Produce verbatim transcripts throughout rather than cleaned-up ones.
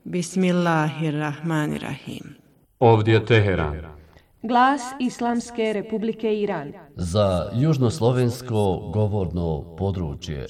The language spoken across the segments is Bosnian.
Bismillahirrahmanirrahim. Ovdje je Teheran. Glas Islamske Republike Iran. Za južnoslovensko govorno područje.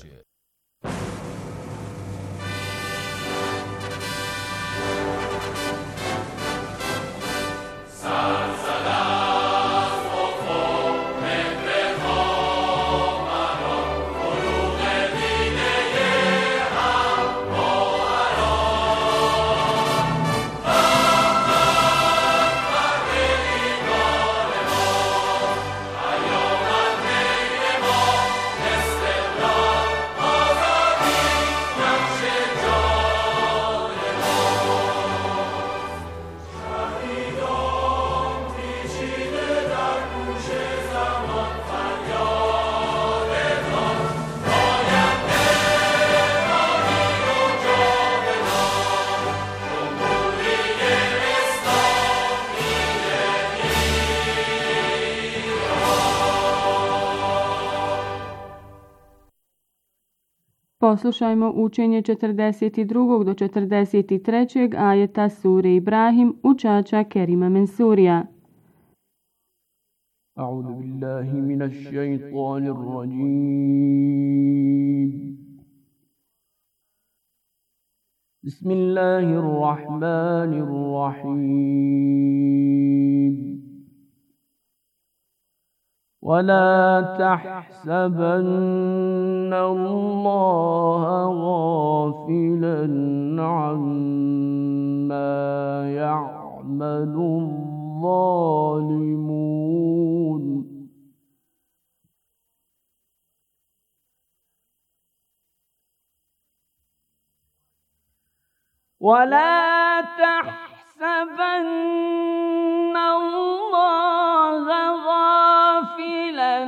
Poslušajmo učenje četrdeset drugog do četrdeset trećeg ajeta sure Ibrahim učača Kerima Mensurija. A'udhu billahi minash shaitanir rajim. Bismillahirrahmanirrahim. ولا تحسبن الله غافلا عما يعمل الظالمون ولا تحسبن الله غافلا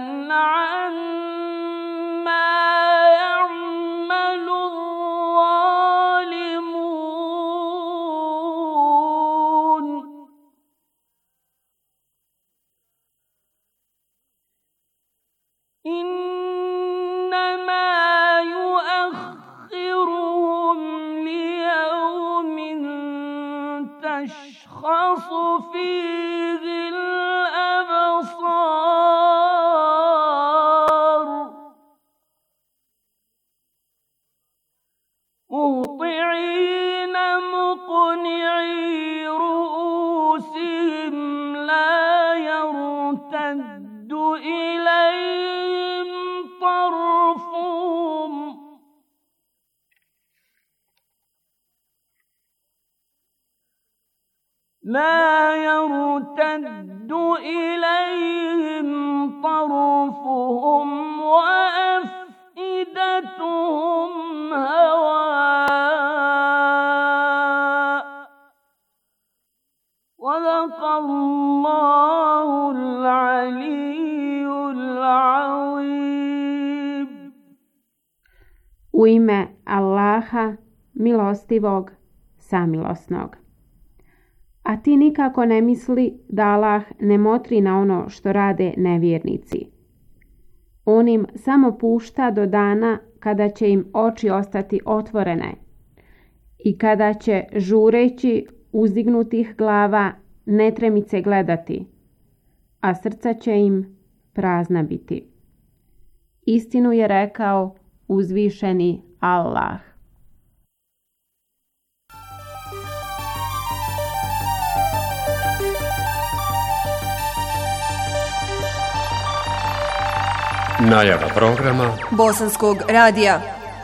عما يعمل الظالمون إنما يؤخرهم ليوم تشخص فيه الأبصار مهطعين مقنعي رؤوسهم لا يرتد إليهم طرفهم لا يرتد إليهم طرفهم وأفئدتهم هواء صدق الله العلي العظيم. U ime Allaha, milostivog, samilosnog. A ti nikako ne misli da Allah ne motri na ono što rade nevjernici. On im samo pušta do dana kada će im oči ostati otvorene i kada će žureći uzdignutih glava netremice gledati, a srca će im prazna biti. Istinu je rekao uzvišeni Allah. Najava programa Bosanskog radija.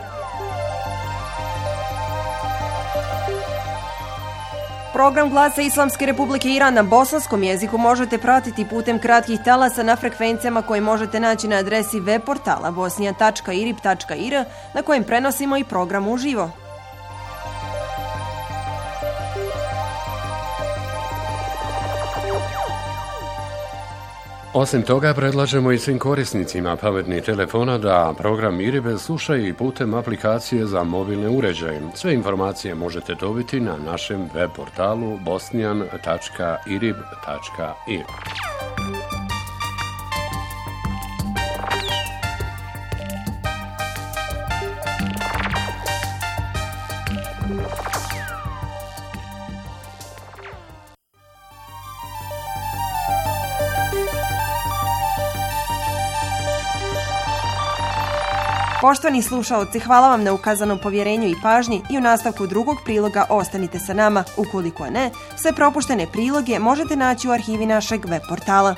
Program Glasa Islamske Republike Iran na bosanskom jeziku možete pratiti putem kratkih talasa na frekvencijama koje možete naći na adresi web portala bosnija tačka irib tačka ir na kojem prenosimo i program uživo. Osim toga, predlažemo i svim korisnicima pametnih telefona da program Iribe slušaju i putem aplikacije za mobilne uređaje. Sve informacije možete dobiti na našem web portalu bosnijan tačka irib tačka ir. Poštovani slušaoci, hvala vam na ukazanom povjerenju i pažnji i u nastavku drugog priloga ostanite sa nama. Ukoliko ne, sve propuštene priloge možete naći u arhivi našeg web portala.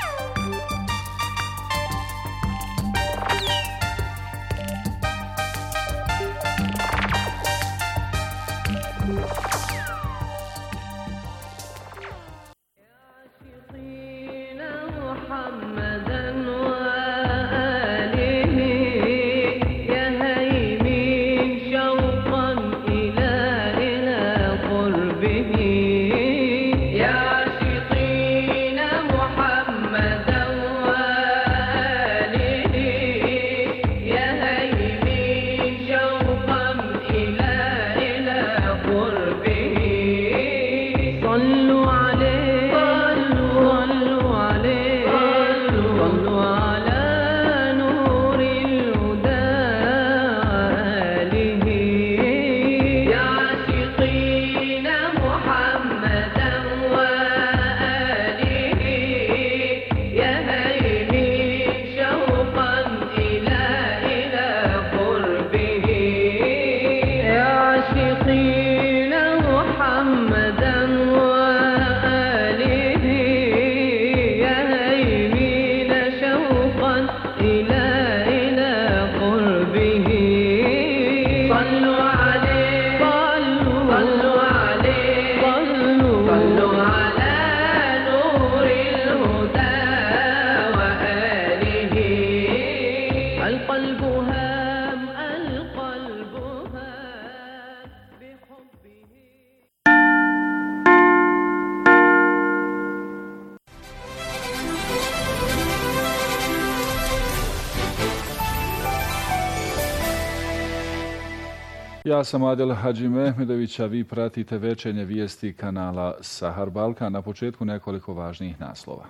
Ja sam Adel Hadži Mehmedović, a vi pratite večernje vijesti kanala Sahar Balkan. Na početku nekoliko važnijih naslova.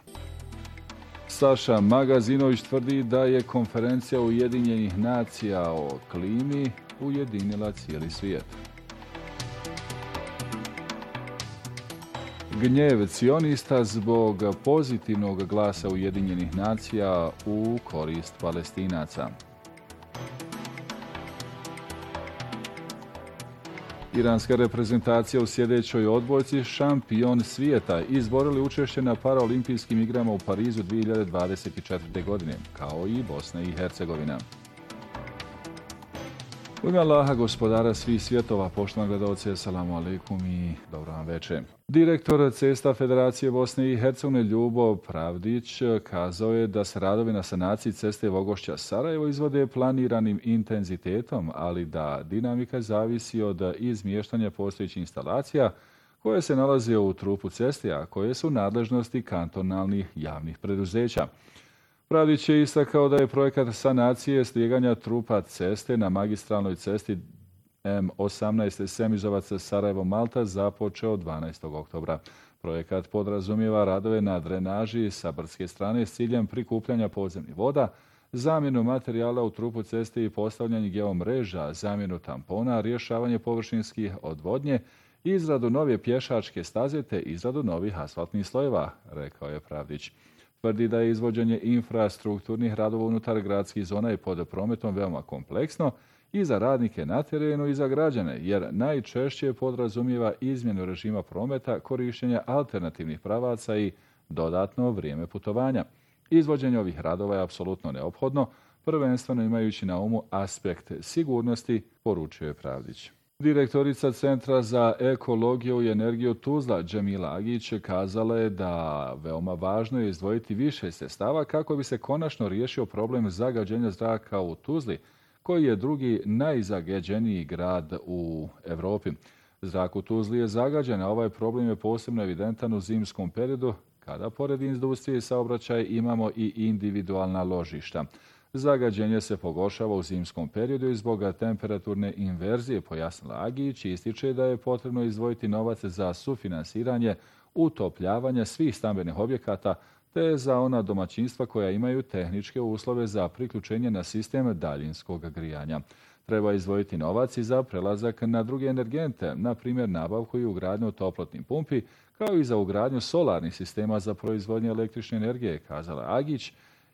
Saša Magazinović tvrdi da je konferencija Ujedinjenih nacija o klimi ujedinila cijeli svijet. Gnjev cionista zbog pozitivnog glasa Ujedinjenih nacija u korist Palestinaca. Iranska reprezentacija u sljedećoj odbojci šampion svijeta izborili učešće na paraolimpijskim igrama u Parizu dvije hiljade dvadeset četvrte. godine, kao i Bosna i Hercegovina. U ime Allaha, gospodara svih svjetova, poštovani gledalci, assalamu alaikum i dobro vam večer. Direktor Cesta Federacije Bosne i Hercegovine Ljubo Pravdić kazao je da se radovi na sanaciji ceste Vogošća-Sarajevo izvode planiranim intenzitetom, ali da dinamika zavisi od izmještanja postojećih instalacija koje se nalaze u trupu ceste, a koje su nadležnosti kantonalnih javnih preduzeća. Pravdić je istakao da je projekat sanacije slijeganja trupa ceste na magistralnoj cesti M osamnaest Semizovac Sarajevo Malta započeo dvanaestog oktobra. Projekat podrazumijeva radove na drenaži sa brdske strane s ciljem prikupljanja podzemnih voda, zamjenu materijala u trupu ceste i postavljanje geomreža, zamjenu tampona, rješavanje površinskih odvodnje, izradu nove pješačke staze te izradu novih asfaltnih slojeva, rekao je Pravdić. Tvrdi da je izvođenje infrastrukturnih radova unutar gradskih zona i pod prometom veoma kompleksno i za radnike na terenu i za građane, jer najčešće podrazumijeva izmjenu režima prometa, korištenja alternativnih pravaca i dodatno vrijeme putovanja. Izvođenje ovih radova je apsolutno neophodno, prvenstveno imajući na umu aspekt sigurnosti, poručuje Pravdić. Direktorica Centra za ekologiju i energiju Tuzla, Džemila Agić, kazala je da veoma važno je izdvojiti više sredstava kako bi se konačno riješio problem zagađenja zraka u Tuzli, koji je drugi najzagađeniji grad u Europi. Zrak u Tuzli je zagađen, a ovaj problem je posebno evidentan u zimskom periodu, kada pored industrije i saobraćaja imamo i individualna ložišta. Zagađenje se pogoršava u zimskom periodu i zbog temperaturne inverzije, pojasnila Agić, ističe da je potrebno izdvojiti novac za sufinansiranje utopljavanja svih stambenih objekata te za ona domaćinstva koja imaju tehničke uslove za priključenje na sistem daljinskog grijanja. Treba izdvojiti novac i za prelazak na druge energente, na primjer nabavku i ugradnju toplotnih pumpi, kao i za ugradnju solarnih sistema za proizvodnju električne energije, kazala Agić,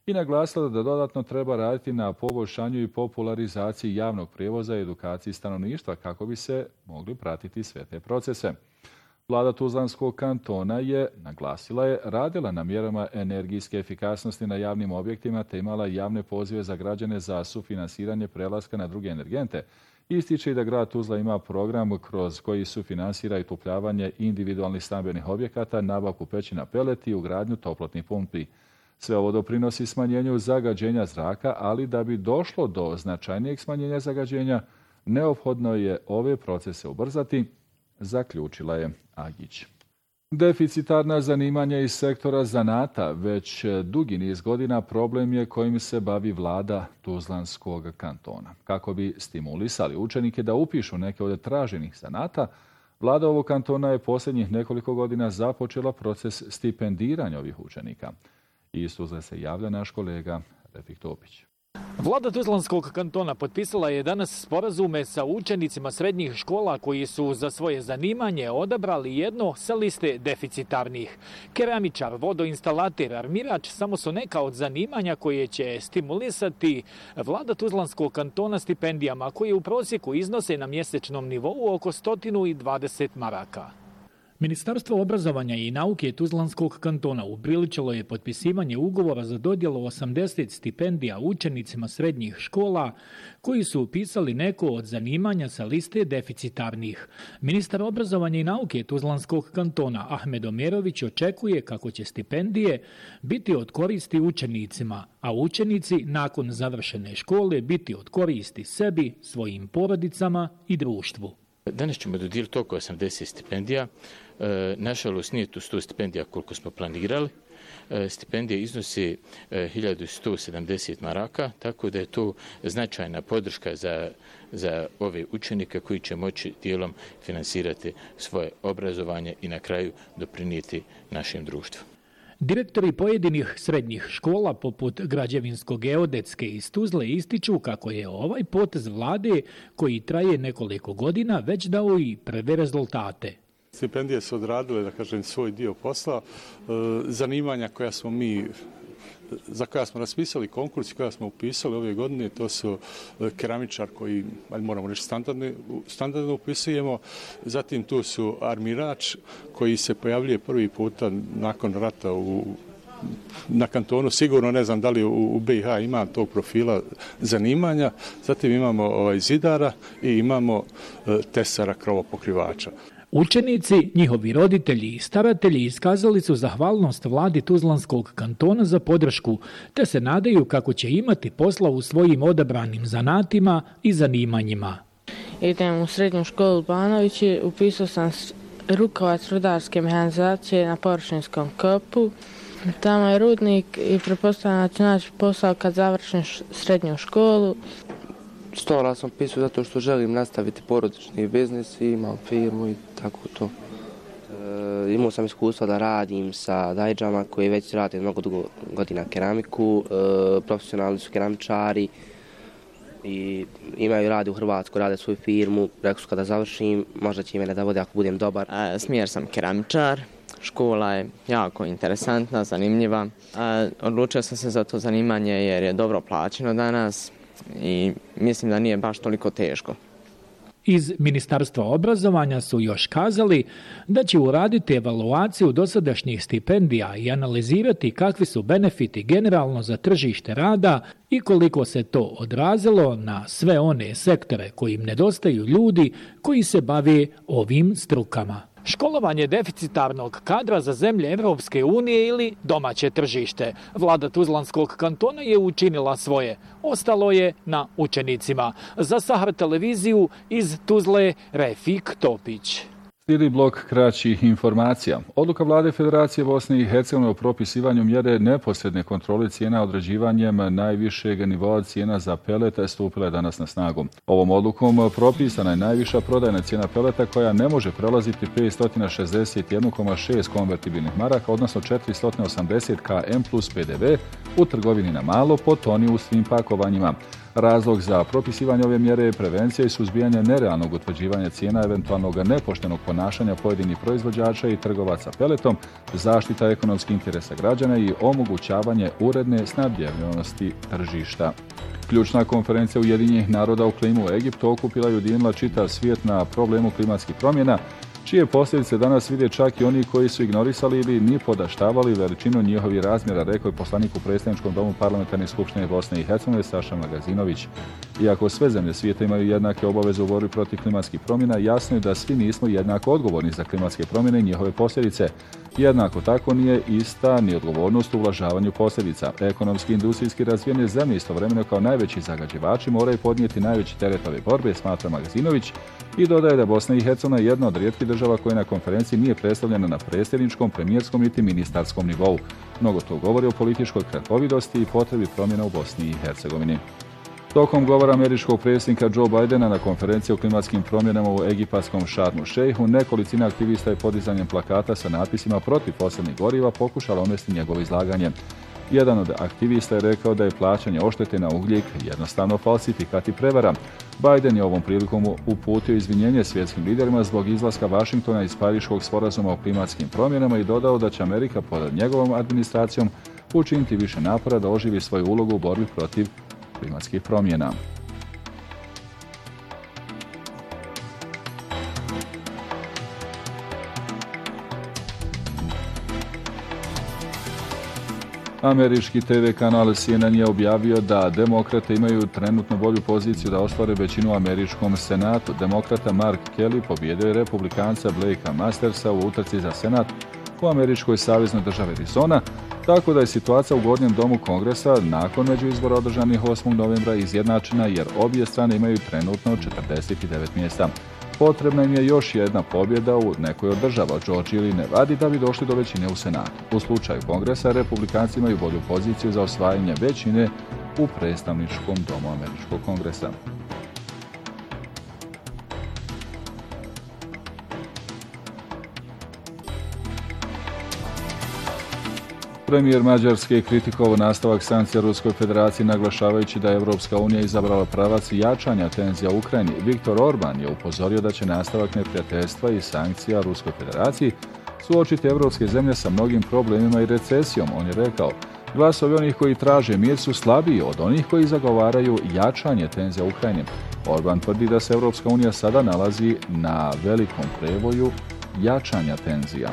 i naglasila da dodatno treba raditi na poboljšanju i popularizaciji javnog prijevoza i edukaciji stanovništva kako bi se mogli pratiti sve te procese. Vlada Tuzlanskog kantona je, naglasila je, radila na mjerama energijske efikasnosti na javnim objektima te imala javne pozive za građane za sufinansiranje prelaska na druge energente. Ističe i da grad Tuzla ima program kroz koji sufinansira i topljavanje individualnih stambenih objekata, nabavku pećina peleti i ugradnju toplotnih pumpi. Sve ovo doprinosi smanjenju zagađenja zraka, ali da bi došlo do značajnijeg smanjenja zagađenja, neophodno je ove procese ubrzati, zaključila je Agić. Deficitarna zanimanja iz sektora zanata već dugi niz godina problem je kojim se bavi vlada Tuzlanskog kantona. Kako bi stimulisali učenike da upišu neke od traženih zanata, vlada ovog kantona je posljednjih nekoliko godina započela proces stipendiranja ovih učenika. Iz Tuzle se javlja naš kolega Refik Topić. Vlada Tuzlanskog kantona potpisala je danas sporazume sa učenicima srednjih škola koji su za svoje zanimanje odabrali jedno sa liste deficitarnih. Keramičar, vodoinstalater, armirač samo su neka od zanimanja koje će stimulisati vlada Tuzlanskog kantona stipendijama koje u prosjeku iznose na mjesečnom nivou oko sto dvadeset maraka. Ministarstvo obrazovanja i nauke Tuzlanskog kantona upriličilo je potpisivanje ugovora za dodjelu osamdeset stipendija učenicima srednjih škola koji su upisali neko od zanimanja sa liste deficitarnih. Ministar obrazovanja i nauke Tuzlanskog kantona Ahmed Omerović očekuje kako će stipendije biti od koristi učenicima, a učenici nakon završene škole biti od koristi sebi, svojim porodicama i društvu. Danas ćemo dodijeliti oko osamdeset stipendija. E, nažalost, nije tu sto stipendija koliko smo planirali. E, stipendije iznosi e, hiljadu sto sedamdeset maraka, tako da je to značajna podrška za, za ove učenike koji će moći dijelom finansirati svoje obrazovanje i na kraju doprinijeti našem društvu. Direktori pojedinih srednjih škola poput građevinsko-geodetske iz Tuzle ističu kako je ovaj potez vlade koji traje nekoliko godina već dao i prve rezultate. Stipendije su odradile, da kažem, svoj dio posla. Zanimanja koja smo mi za koja smo raspisali konkurs i koja smo upisali ove godine, to su keramičar koji, moramo reći, standardno, standardno upisujemo. Zatim tu su armirač koji se pojavljuje prvi puta nakon rata u na kantonu, sigurno ne znam da li u, u B i H ima tog profila zanimanja. Zatim imamo ovaj, zidara i imamo e, tesara krovopokrivača. Učenici, njihovi roditelji i staratelji iskazali su zahvalnost vladi Tuzlanskog kantona za podršku, te se nadaju kako će imati posla u svojim odabranim zanatima i zanimanjima. Idem u srednju školu Banovići, upisao sam rukovac rudarske mehanizacije na površinskom kopu. Tamo je rudnik i pretpostavljam da ću naći posao kad završim srednju školu. Stola sam pisao zato što želim nastaviti porodični biznis i imam firmu i tako to. E, imao sam iskustva da radim sa dajđama koji već rade mnogo dugo godina keramiku, e, profesionalni su keramičari i imaju rade u Hrvatskoj, rade svoju firmu. Rekao su kada završim, možda će mene da vode ako budem dobar. E, smjer sam keramičar. Škola je jako interesantna, zanimljiva. E, odlučio sam se za to zanimanje jer je dobro plaćeno danas i mislim da nije baš toliko teško. Iz Ministarstva obrazovanja su još kazali da će uraditi evaluaciju dosadašnjih stipendija i analizirati kakvi su benefiti generalno za tržište rada i koliko se to odrazilo na sve one sektore kojim nedostaju ljudi koji se bave ovim strukama. Školovanje deficitarnog kadra za zemlje Evropske unije ili domaće tržište. Vlada Tuzlanskog kantona je učinila svoje. Ostalo je na učenicima. Za Sahar televiziju iz Tuzle Refik Topić. Slijedi blok kraćih informacija. Odluka vlade Federacije Bosne i Hercegovine o propisivanju mjere neposredne kontrole cijena određivanjem najvišeg nivoa cijena za peleta stupila je danas na snagu. Ovom odlukom propisana je najviša prodajna cijena peleta koja ne može prelaziti petsto šezdeset jedan zarez šest konvertibilnih maraka, odnosno četiristo osamdeset km plus P D V u trgovini na malo po toni u svim pakovanjima. Razlog za propisivanje ove mjere je prevencija i suzbijanje nerealnog utvrđivanja cijena, eventualnog nepoštenog ponašanja pojedinih proizvođača i trgovaca peletom, zaštita ekonomskih interesa građana i omogućavanje uredne snabdjevanosti tržišta. Ključna konferencija Ujedinjenih naroda u klimu u Egiptu okupila i ujedinila čitav svijet na problemu klimatskih promjena, čije posljedice danas vide čak i oni koji su ignorisali ili ni podaštavali veličinu njihovih razmjera, rekao je poslanik u predstavničkom domu Parlamentarne skupštine Bosne i Hercegovine Saša Magazinović. Iako sve zemlje svijeta imaju jednake obaveze u borbi protiv klimatskih promjena, jasno je da svi nismo jednako odgovorni za klimatske promjene i njihove posljedice. Jednako tako nije ista ni odgovornost u ublažavanju posljedica. Ekonomski i industrijski razvijene zemlje istovremeno kao najveći zagađivači moraju podnijeti najveći teret ove borbe, smatra Magazinović, i dodaje da Bosna i Hercegovina je jedna od rijetkih država koja na konferenciji nije predstavljena na predsjedničkom, premijerskom niti ministarskom nivou. Mnogo to govori o političkoj kratkovidosti i potrebi promjena u Bosni i Hercegovini. Tokom govora američkog predsjednika Joe Bidena na konferenciji o klimatskim promjenama u egipatskom Šarmu Šejhu, nekolicina aktivista je podizanjem plakata sa natpisima protiv fosilnih goriva pokušala omesti njegovo izlaganje. Jedan od aktivista je rekao da je plaćanje odštete na ugljik jednostavno falsifikat i prevara. Biden je ovom prilikom uputio izvinjenje svjetskim liderima zbog izlaska Vašingtona iz Pariškog sporazuma o klimatskim promjenama i dodao da će Amerika pod njegovom administracijom učiniti više napora da oživi svoju ulogu u borbi protiv klimatskih promjena. Američki te ve kanal C N N je objavio da demokrate imaju trenutno bolju poziciju da ostvare većinu u američkom senatu. Demokrata Mark Kelly pobjedio je republikanca Blakea Mastersa u utrci za senat u američkoj saveznoj državi Arizona, tako da je situacija u Gornjem domu Kongresa nakon međuizbora održanih osmog novembra izjednačena jer obje strane imaju trenutno četrdeset devet mjesta. Potrebna im je još jedna pobjeda u nekoj od država, Georgiji ili Nevadi, da bi došli do većine u senatu. U slučaju Kongresa, republikanci imaju bolju poziciju za osvajanje većine u predstavničkom domu američkog Kongresa. Premijer Mađarske je kritikovao nastavak sankcija Ruskoj federaciji naglašavajući da je Europska unija izabrala pravac jačanja tenzija u Ukrajini. Viktor Orban je upozorio da će nastavak neprijateljstva i sankcija Ruskoj federaciji suočiti evropske zemlje sa mnogim problemima i recesijom. On je rekao, glasovi onih koji traže mir su slabiji od onih koji zagovaraju jačanje tenzija u Ukrajini. Orban tvrdi da se Europska unija sada nalazi na velikom prevoju jačanja tenzija.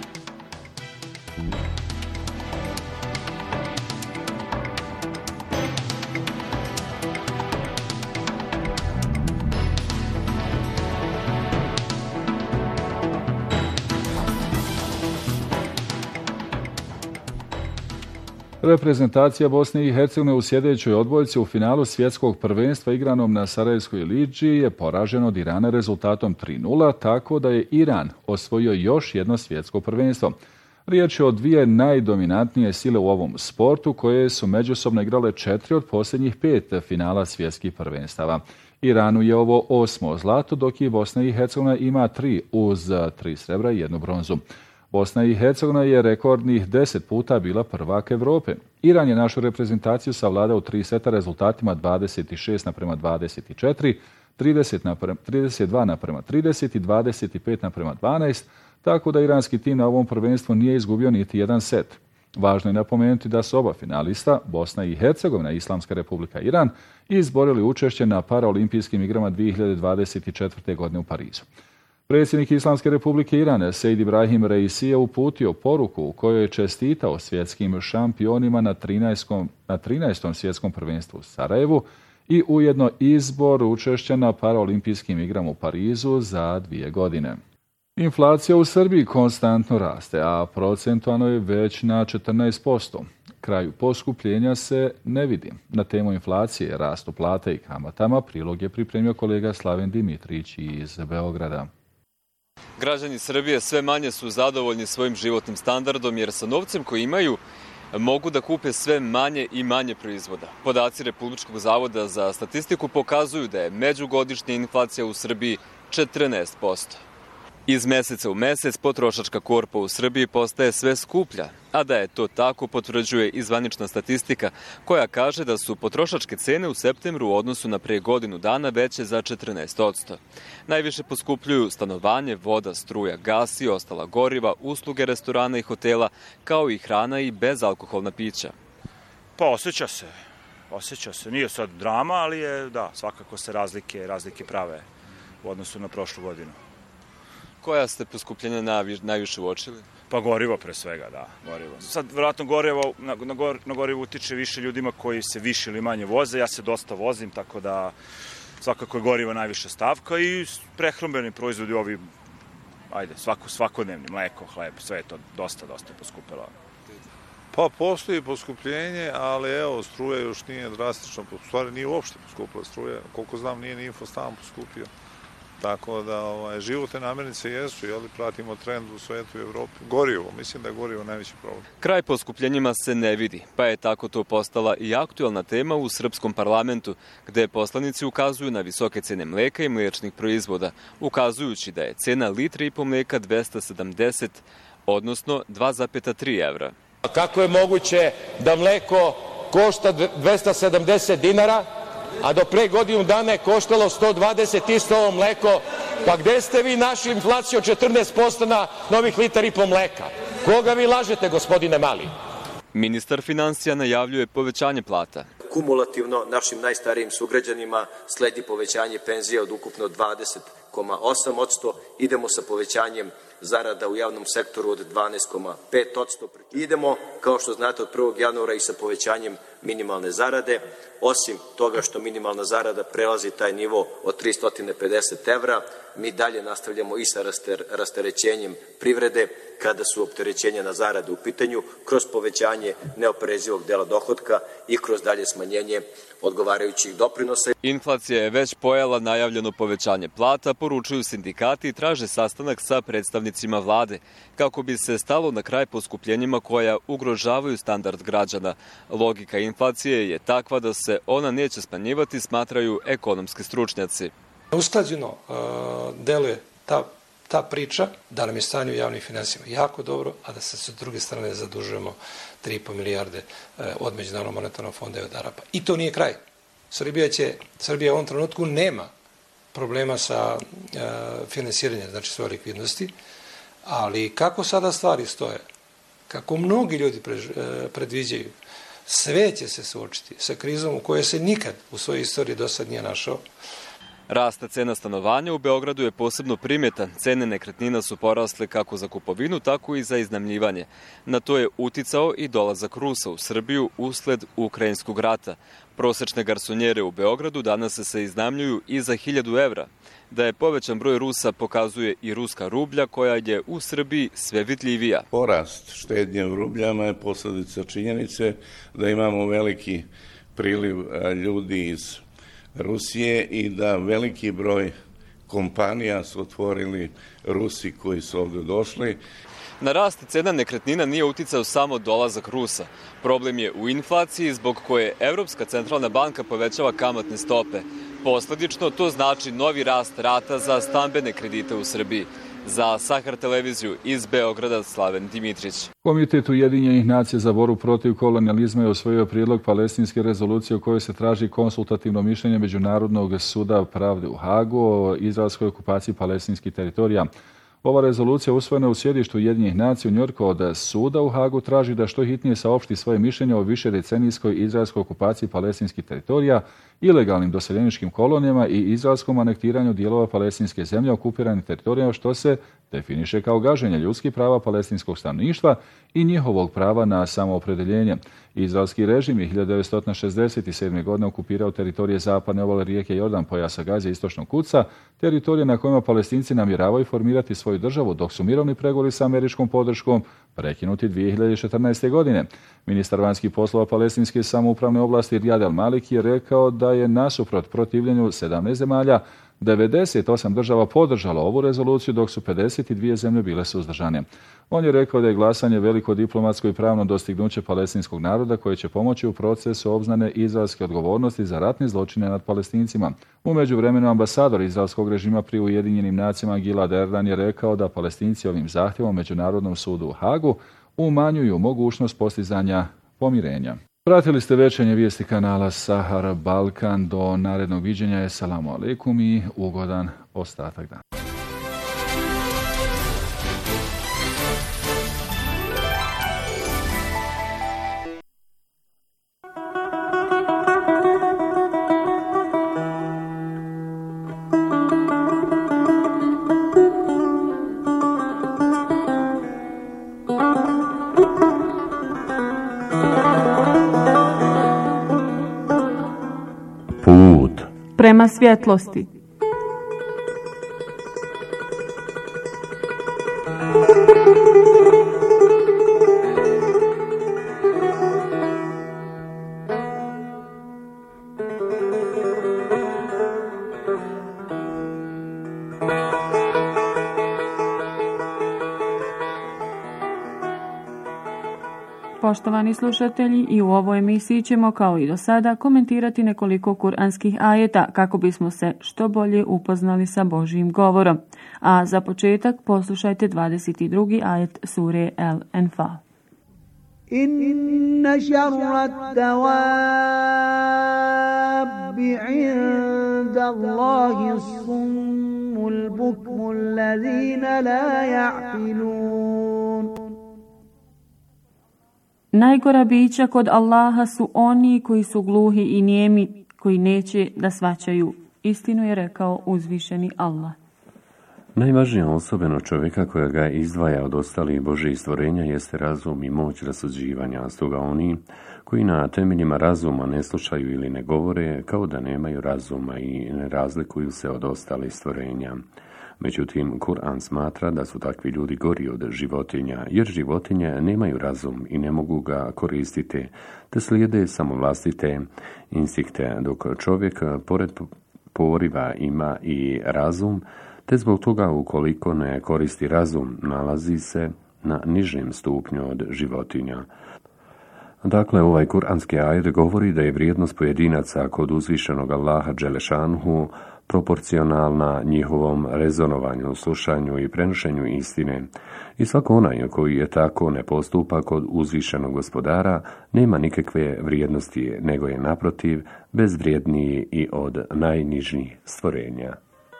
Reprezentacija Bosne i Hercegovine u sljedećoj odbojci u finalu svjetskog prvenstva igranom na Sarajevskoj Lidži je poražen od Irana rezultatom tri nula, tako da je Iran osvojio još jedno svjetsko prvenstvo. Riječ je o dvije najdominantnije sile u ovom sportu koje su međusobno igrale četiri od posljednjih pet finala svjetskih prvenstava. Iranu je ovo osmo zlato, dok i Bosna i Hercegovina ima tri uz tri srebra i jednu bronzu. Bosna i Hercegovina je rekordnih deset puta bila prvak Europe. Iran je našu reprezentaciju savladao tri seta rezultatima dvadeset šest naprema dvadeset četiri, trideset dva naprema trideset i dvadeset pet naprema dvanaest, tako da iranski tim na ovom prvenstvu nije izgubio niti jedan set. Važno je napomenuti da su oba finalista, Bosna i Hercegovina i Islamska republika Iran, izborili učešće na paraolimpijskim igrama dvije hiljade dvadeset četvrte. godine u Parizu. Predsjednik Islamske republike Iran, Sejd Ibrahim Reisi, je uputio poruku u kojoj je čestitao svjetskim šampionima na trinaestom. na trinaestom svjetskom prvenstvu u Sarajevu i ujedno izbor učešća na paraolimpijskim igrama u Parizu za dvije godine. Inflacija u Srbiji konstantno raste, a procentualno je već na četrnaest posto. Kraju poskupljenja se ne vidi. Na temu inflacije, rastu plata i kamatama prilog je pripremio kolega Slaven Dimitrić iz Beograda. Građani Srbije sve manje su zadovoljni svojim životnim standardom jer sa novcem koji imaju mogu da kupe sve manje i manje proizvoda. Podaci Republičkog zavoda za statistiku pokazuju da je međugodišnja inflacija u Srbiji četrnaest posto. Iz meseca u mesec potrošačka korpa u Srbiji postaje sve skuplja, a da je to tako potvrđuje i zvanična statistika koja kaže da su potrošačke cene u septembru u odnosu na pre godinu dana veće za četrnaest posto. Najviše poskupljuju stanovanje, voda, struja, gas i ostala goriva, usluge restorana i hotela, kao i hrana i bezalkoholna pića. Pa osjeća se, osjeća se. Nije sad drama, ali je, da, svakako se razlike, razlike prave u odnosu na prošlu godinu. Koja ste poskupljenja najviše uočili? Pa gorivo pre svega, da, gorivo. Sad, vjerojatno, gorivo, na, na, gor, na gorivo utiče više ljudima koji se više ili manje voze. Ja se dosta vozim, tako da svakako je gorivo najviša stavka i prehrambeni proizvodi ovi, ajde, svako, svakodnevni, mleko, hleb, sve je to dosta, dosta poskupelo. Pa postoji poskupljenje, ali evo, struja još nije drastično, u stvari nije uopšte poskupila struja, koliko znam nije ni Infostan poskupio. Tako da ovaj, životne namirnice jesu, jeli, pratimo trend u svetu i Evropi. Gorivo, mislim da je gorivo najveći problem. Kraj poskupljenjima se ne vidi, pa je tako to postala i aktuelna tema u srpskom parlamentu, gde poslanici ukazuju na visoke cene mleka i mlečnih proizvoda, ukazujući da je cena litre i po mleka dvesta sedamdeset, odnosno dva zarez tri evra. Kako je moguće da mleko košta dvesta sedamdeset dinara, a do pre godinu dana je koštalo sto dvadeset isto ovo mleko? Pa gde ste vi našli inflaciju od četrnaest posto na novih litar i po mleka? Koga vi lažete, gospodine Mali? Ministar finansija najavljuje povećanje plata. Kumulativno našim najstarijim sugrađanima sledi povećanje penzija od ukupno dvadeset zarez osam posto. Idemo sa povećanjem zarada u javnom sektoru od dvanaest zarez pet posto. Idemo, kao što znate, od prvog januara i sa povećanjem minimalne zarade. Osim toga što minimalna zarada prelazi taj nivo od tristo pedeset evra, mi dalje nastavljamo i sa rasterećenjem privrede kada su opterećenja na zarade u pitanju, kroz povećanje neoporezivog dela dohotka i kroz dalje smanjenje odgovarajućih doprinosa. Inflacija je već pojela najavljeno povećanje plata, poručuju sindikati i traže sastanak sa predstavnicima vlade, kako bi se stalo na kraj poskupljenjima koja ugrožavaju standard građana. Logika inflacije je takva da se ona neće smanjivati, smatraju ekonomski stručnjaci. Usklađeno uh, deluje ta, ta priča da nam je stanje u javnim finansijama jako dobro, a da se s druge strane zadužujemo tri i po milijarde uh, od Međunarodnog monetarnog fonda i od Arapa. I to nije kraj. Srbija, će, Srbija u ovom trenutku nema problema sa uh, finansiranjem, znači svoje likvidnosti, ali kako sada stvari stoje, kako mnogi ljudi pre, uh, predviđaju, sve će se suočiti sa krizom u kojoj se nikad u svojoj istoriji do sad nije našao. Rasta cena stanovanja u Beogradu je posebno primjetan. Cene nekretnina su porasle kako za kupovinu, tako i za iznajmljivanje. Na to je uticao i dolazak Rusa u Srbiju usled ukrajinskog rata. Prosečne garsonjere u Beogradu danas se iznajmljuju i za hiljadu evra. Da je povećan broj Rusa pokazuje i ruska rublja koja je u Srbiji sve vidljivija. Porast štednje u rubljama je posljedica činjenice da imamo veliki priliv ljudi iz Rusije i da veliki broj kompanija su otvorili Rusi koji su ovdje došli. Na rast cena nekretnina nije uticao samo dolazak Rusa. Problem je u inflaciji zbog koje Evropska centralna banka povećava kamatne stope. Posledično to znači novi rast rata za stambene kredite u Srbiji. Za Sahar televiziju iz Beograda Slaven Dimitrić. Komitet Ujedinjenih nacija za borbu protiv kolonijalizma je usvojio prijedlog palestinske rezolucije u kojoj se traži konsultativno mišljenje Međunarodnog suda pravde u Hagu o izraelskoj okupaciji palestinskih teritorija. Ova rezolucija usvojena u sjedištu Ujedinjenih nacija u Njujorku od suda u Hagu traži da što hitnije saopšti svoje mišljenje o višedecenijskoj izraelskoj okupaciji palestinskih teritorija, ilegalnim doseljeničkim kolonijama i izraelskom anektiranju dijelova palestinske zemlje okupiranih teritorijama, što se definiše kao gaženje ljudskih prava palestinskog stanovništva i njihovog prava na samoopredeljenje. Izraelski režim je hiljadu devetsto šezdeset sedme. godine okupirao teritorije zapadne obale rijeke Jordan, pojasa Gaze i istočnog Kuca, teritorije na kojima Palestinci namjeravaju formirati svoju državu, dok su mirovni pregovori sa američkom podrškom prekinuti dvije hiljade četrnaeste. godine. Ministar vanjskih poslova palestinske samoupravne oblasti Riyad al-Maliki je rekao da je nasuprot protivljenju sedamnaest zemalja devedeset osam država podržalo ovu rezoluciju, dok su pedeset dvije zemlje bile suzdržane. On je rekao da je glasanje veliko diplomatsko i pravno dostignuće palestinskog naroda koje će pomoći u procesu obznane izraelske odgovornosti za ratne zločine nad Palestincima. U međuvremenu ambasador izraelskog režima pri Ujedinjenim nacijama Gilad Erdan je rekao da Palestinci ovim zahtjevom Međunarodnom sudu u Hagu umanjuju mogućnost postizanja pomirenja. Pratili ste večernje vijesti kanala Sahara Balkan. Do narednog viđenja. Assalamu alaikum i ugodan ostatak dana. Prema svjetlosti. Poštovani slušatelji, i u ovoj emisiji ćemo kao i do sada komentirati nekoliko kuranskih ajeta kako bismo se što bolje upoznali sa Božjim govorom. A za početak poslušajte dvadeset drugi ajet sure El-Enfal. Inna šarrat dawabi inda Allahi summul bukmul ladhina la ja'qilun. Najgora bića kod Allaha su oni koji su gluhi i nijemi, koji neće da shvaćaju. Istinu je rekao uzvišeni Allah. Najvažnija osobeno čovjeka koja ga izdvaja od ostalih Božjih stvorenja jeste razum i moć rasuđivanja. Stoga oni koji na temeljima razuma ne slušaju ili ne govore, kao da nemaju razuma i ne razlikuju se od ostalih stvorenja. Međutim, Kur'an smatra da su takvi ljudi gori od životinja, jer životinje nemaju razum i ne mogu ga koristiti, te slijede samo vlastite instinkte, dok čovjek pored poriva ima i razum, te zbog toga ukoliko ne koristi razum, nalazi se na nižem stupnju od životinja. Dakle, ovaj kuranski ajet govori da je vrijednost pojedinaca kod uzvišenog Allaha Đelešanhu proporcionalna njihovom rezonovanju, slušanju i prenošenju istine. I svako onaj koji je tako ne postupa kod uzvišenog gospodara nema nikakve vrijednosti, nego je naprotiv bezvrijedniji i od najnižih stvorenja.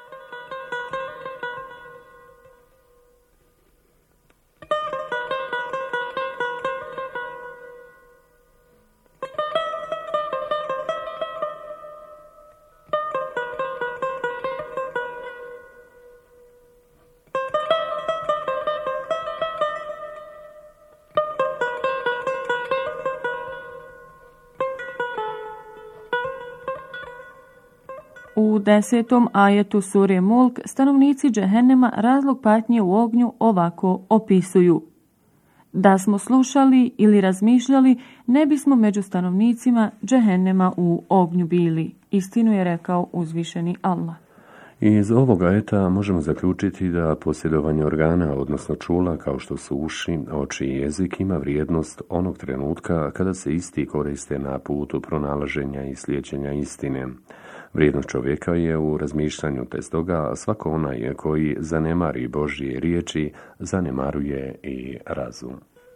U desetom ajetu sure Mulk stanovnici Džehennema razlog patnje u ognju ovako opisuju. Da smo slušali ili razmišljali, ne bismo među stanovnicima Džehennema u ognju bili. Istinu je rekao uzvišeni Allah. Iz ovoga ajeta možemo zaključiti da posjedovanje organa, odnosno čula, kao što su uši, oči i jezik, ima vrijednost onog trenutka kada se isti koriste na putu pronalaženja i slijeđenja istine. Vrijednost čovjeka je u razmišljanju, te stoga svako onaj koji zanemari Božje riječi, zanemaruje i razum.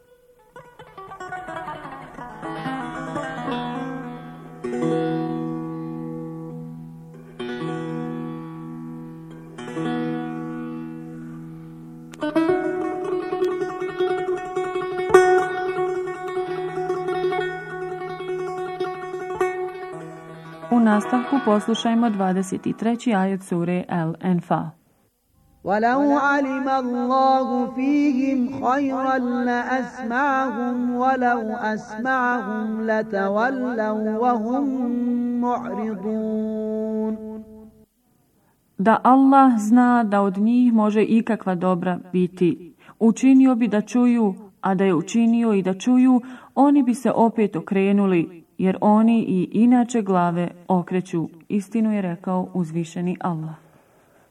U nastavku poslušajmo dvadeset treći ajet sure El-Enfal. وَلَوْ عَلِمَ اللَّهُ فِيهِمْ خَيْرًا لَأَسْمَعَهُمْ وَلَوْ أَسْمَعَهُمْ لَتَوَلَّوْا وَهُمْ مُعْرِضُونَ. Da Allah zna da od njih može ikakva dobra biti, učinio bi da čuju, a da je učinio i da čuju, oni bi se opet okrenuli, jer oni i inače glave okreću. Istinu je rekao uzvišeni Allah.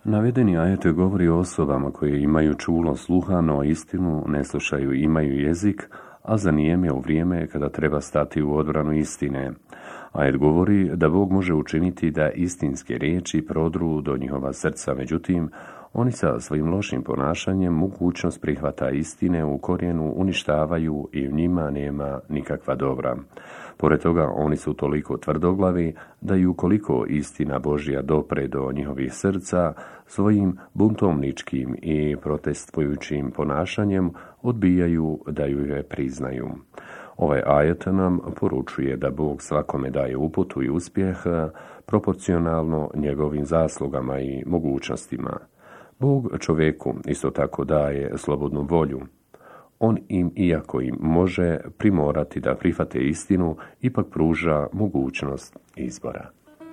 Navedeni ajet govori o osobama koje imaju čulo sluha, no istinu ne slušaju, imaju jezik, a zanijeme u vrijeme kada treba stati u odbranu istine. Ajet govori da Bog može učiniti da istinske riječi prodru do njihova srca, međutim, oni sa svojim lošim ponašanjem mogućnost prihvata istine u korijenu uništavaju i u njima nema nikakva dobra. Pored toga, oni su toliko tvrdoglavi da i ukoliko istina Božja dopre do njihovih srca, svojim buntovničkim i protestvujućim ponašanjem odbijaju da ju je priznaju. Ovaj ajet nam poručuje da Bog svakome daje uputu i uspjeh proporcionalno njegovim zaslugama i mogućnostima. Bog čovjeku isto tako daje slobodnu volju. On im, iako im može primorati da prihvate istinu, ipak pruža mogućnost izbora.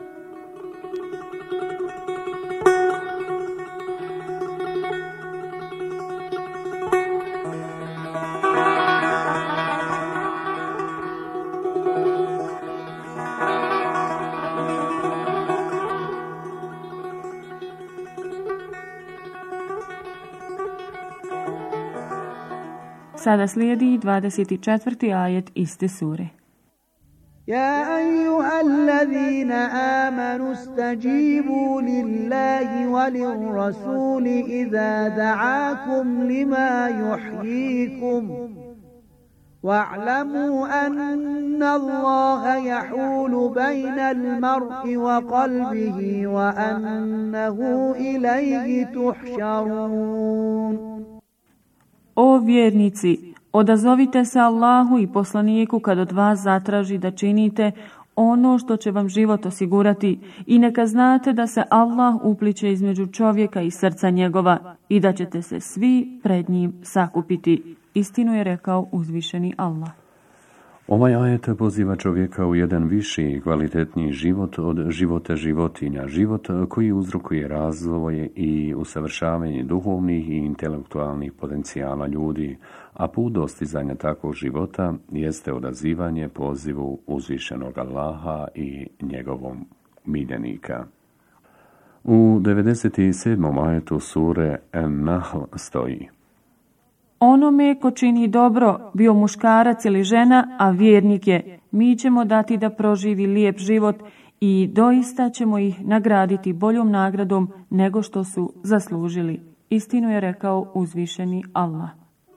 Sada slijedi dvadeset četvrti ajet iste sure. يا أيها الذين آمنوا استجيبوا لله وللرسول إذا دعاكم لما يحييكم واعلموا أن الله يحول بين المرء وقلبه وأنه إليه تحشرون. O vjernici, odazovite se Allahu i poslaniku kad od vas zatraži da činite ono što će vam život osigurati i neka znate da se Allah upliće između čovjeka i srca njegova i da ćete se svi pred njim sakupiti. Istinu je rekao uzvišeni Allah. Ovaj ajet poziva čovjeka u jedan viši i kvalitetniji život od života životinja, život koji uzrokuje razvoj i usavršavanje duhovnih i intelektualnih potencijala ljudi, a put dostizanja takvog života jeste odazivanje pozivu uzvišenog Allaha i njegovom miljenika. U devedeset sedmom ajetu sure An-Nahl stoji: Onome ko čini dobro, bio muškarac ili žena, a vjernik je, mi ćemo dati da proživi lijep život i doista ćemo ih nagraditi boljom nagradom nego što su zaslužili. Istinu je rekao uzvišeni Allah.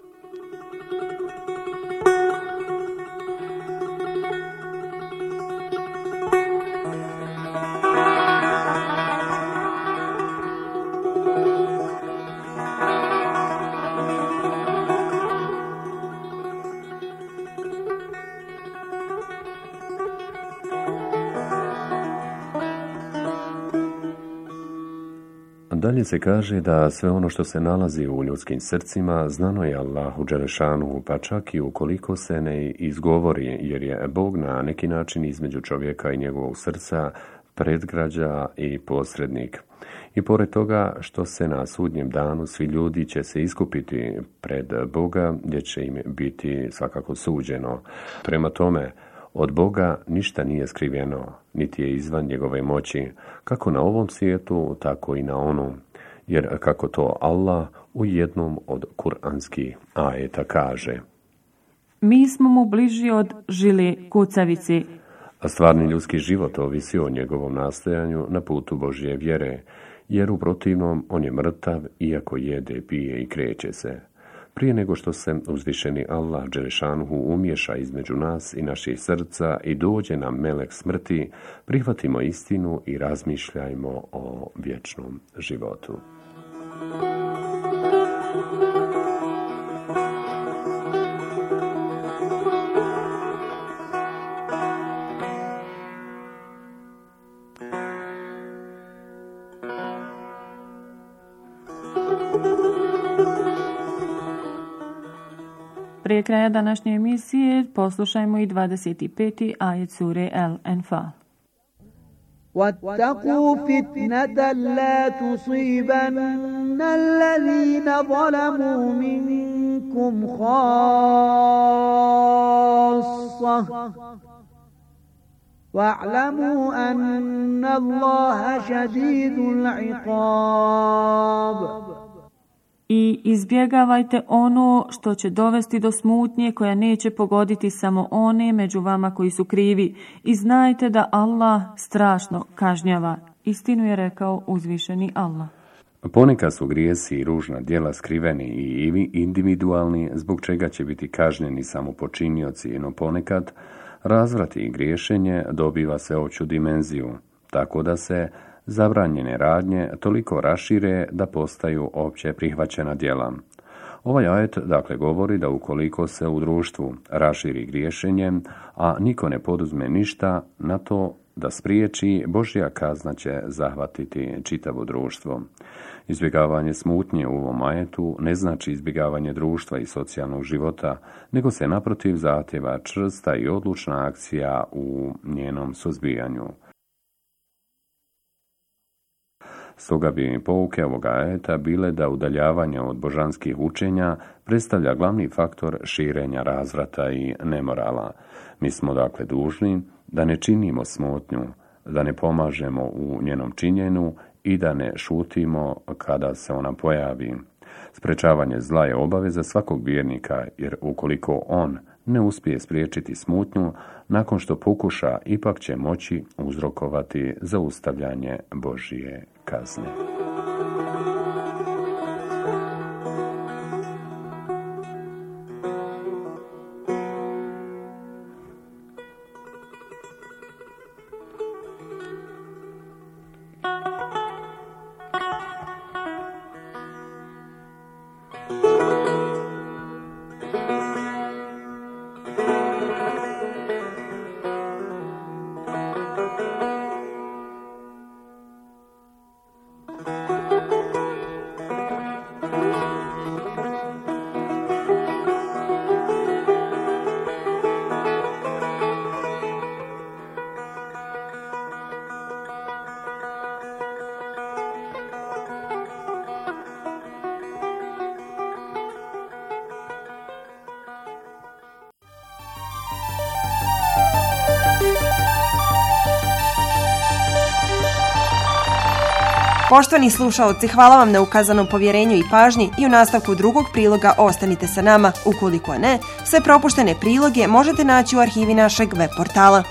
Dalje se kaže da sve ono što se nalazi u ljudskim srcima znano je Allahu dželešanu, pa čak i ukoliko se ne izgovori, jer je Bog na neki način između čovjeka i njegovog srca predgrađa i posrednik. I pored toga što se na sudnjem danu svi ljudi će se iskupiti pred Boga, gdje će im biti svakako suđeno. Prema tome, od Boga ništa nije skrivjeno, niti je izvan njegove moći, kako na ovom svijetu, tako i na onom. Jer kako to Allah u jednom od kuranskih ajeta kaže: Mi smo mu bliži od žile kucavice. A stvarni ljudski život ovisi o njegovom nastojanju na putu Božje vjere, jer u protivnom on je mrtav iako jede, pije i kreće se. Prije nego što se uzvišeni Allah dželešanuhu umješa između nas i naših srca i dođe nam melek smrti, prihvatimo istinu i razmišljajmo o vječnom životu. Prije kraja današnje emisije poslušajmo i dvadeset peti ajet sure Al-Anfal. وَاتَّقُوا فِتْنَةً لَا تُصِيبَنَّ الَّذِينَ ظَلَمُوا مِنكُمْ خَاصَّةً. wa'lamu anna Allaha šadidul iqab. I izbjegavajte ono što će dovesti do smutnje koja neće pogoditi samo one među vama koji su krivi. I znajte da Allah strašno kažnjava. Istinu je rekao uzvišeni Allah. Ponekad su grijesi i ružna djela skriveni i individualni, zbog čega će biti kažnjeni samo počinioci, no ponekad razvrat i griješenje dobiva se opću dimenziju, tako da se zabranjene radnje toliko rašire da postaju opće prihvaćena djela. Ovaj ajet dakle govori da ukoliko se u društvu raširi griješenje, a niko ne poduzme ništa na to da spriječi, Božja kazna će zahvatiti čitavo društvo. Izbjegavanje smutnje u ovom ajetu ne znači izbjegavanje društva i socijalnog života, nego se naprotiv zahtjeva čvrsta i odlučna akcija u njenom suzbijanju. Stoga bi pouke ovoga ajeta bile da udaljavanje od božanskih učenja predstavlja glavni faktor širenja razvrata i nemorala. Mi smo dakle dužni da ne činimo smutnju, da ne pomažemo u njenom činjenju i da ne šutimo kada se ona pojavi. Sprečavanje zla je obaveza svakog vjernika, jer ukoliko on ne uspije spriječiti smutnju, nakon što pokuša, ipak će moći uzrokovati zaustavljanje Božje kazne. Poštovani slušaoci, hvala vam na ukazanom povjerenju i pažnji i u nastavku drugog priloga ostanite sa nama. Ukoliko ne, sve propuštene priloge možete naći u arhivi našeg web portala.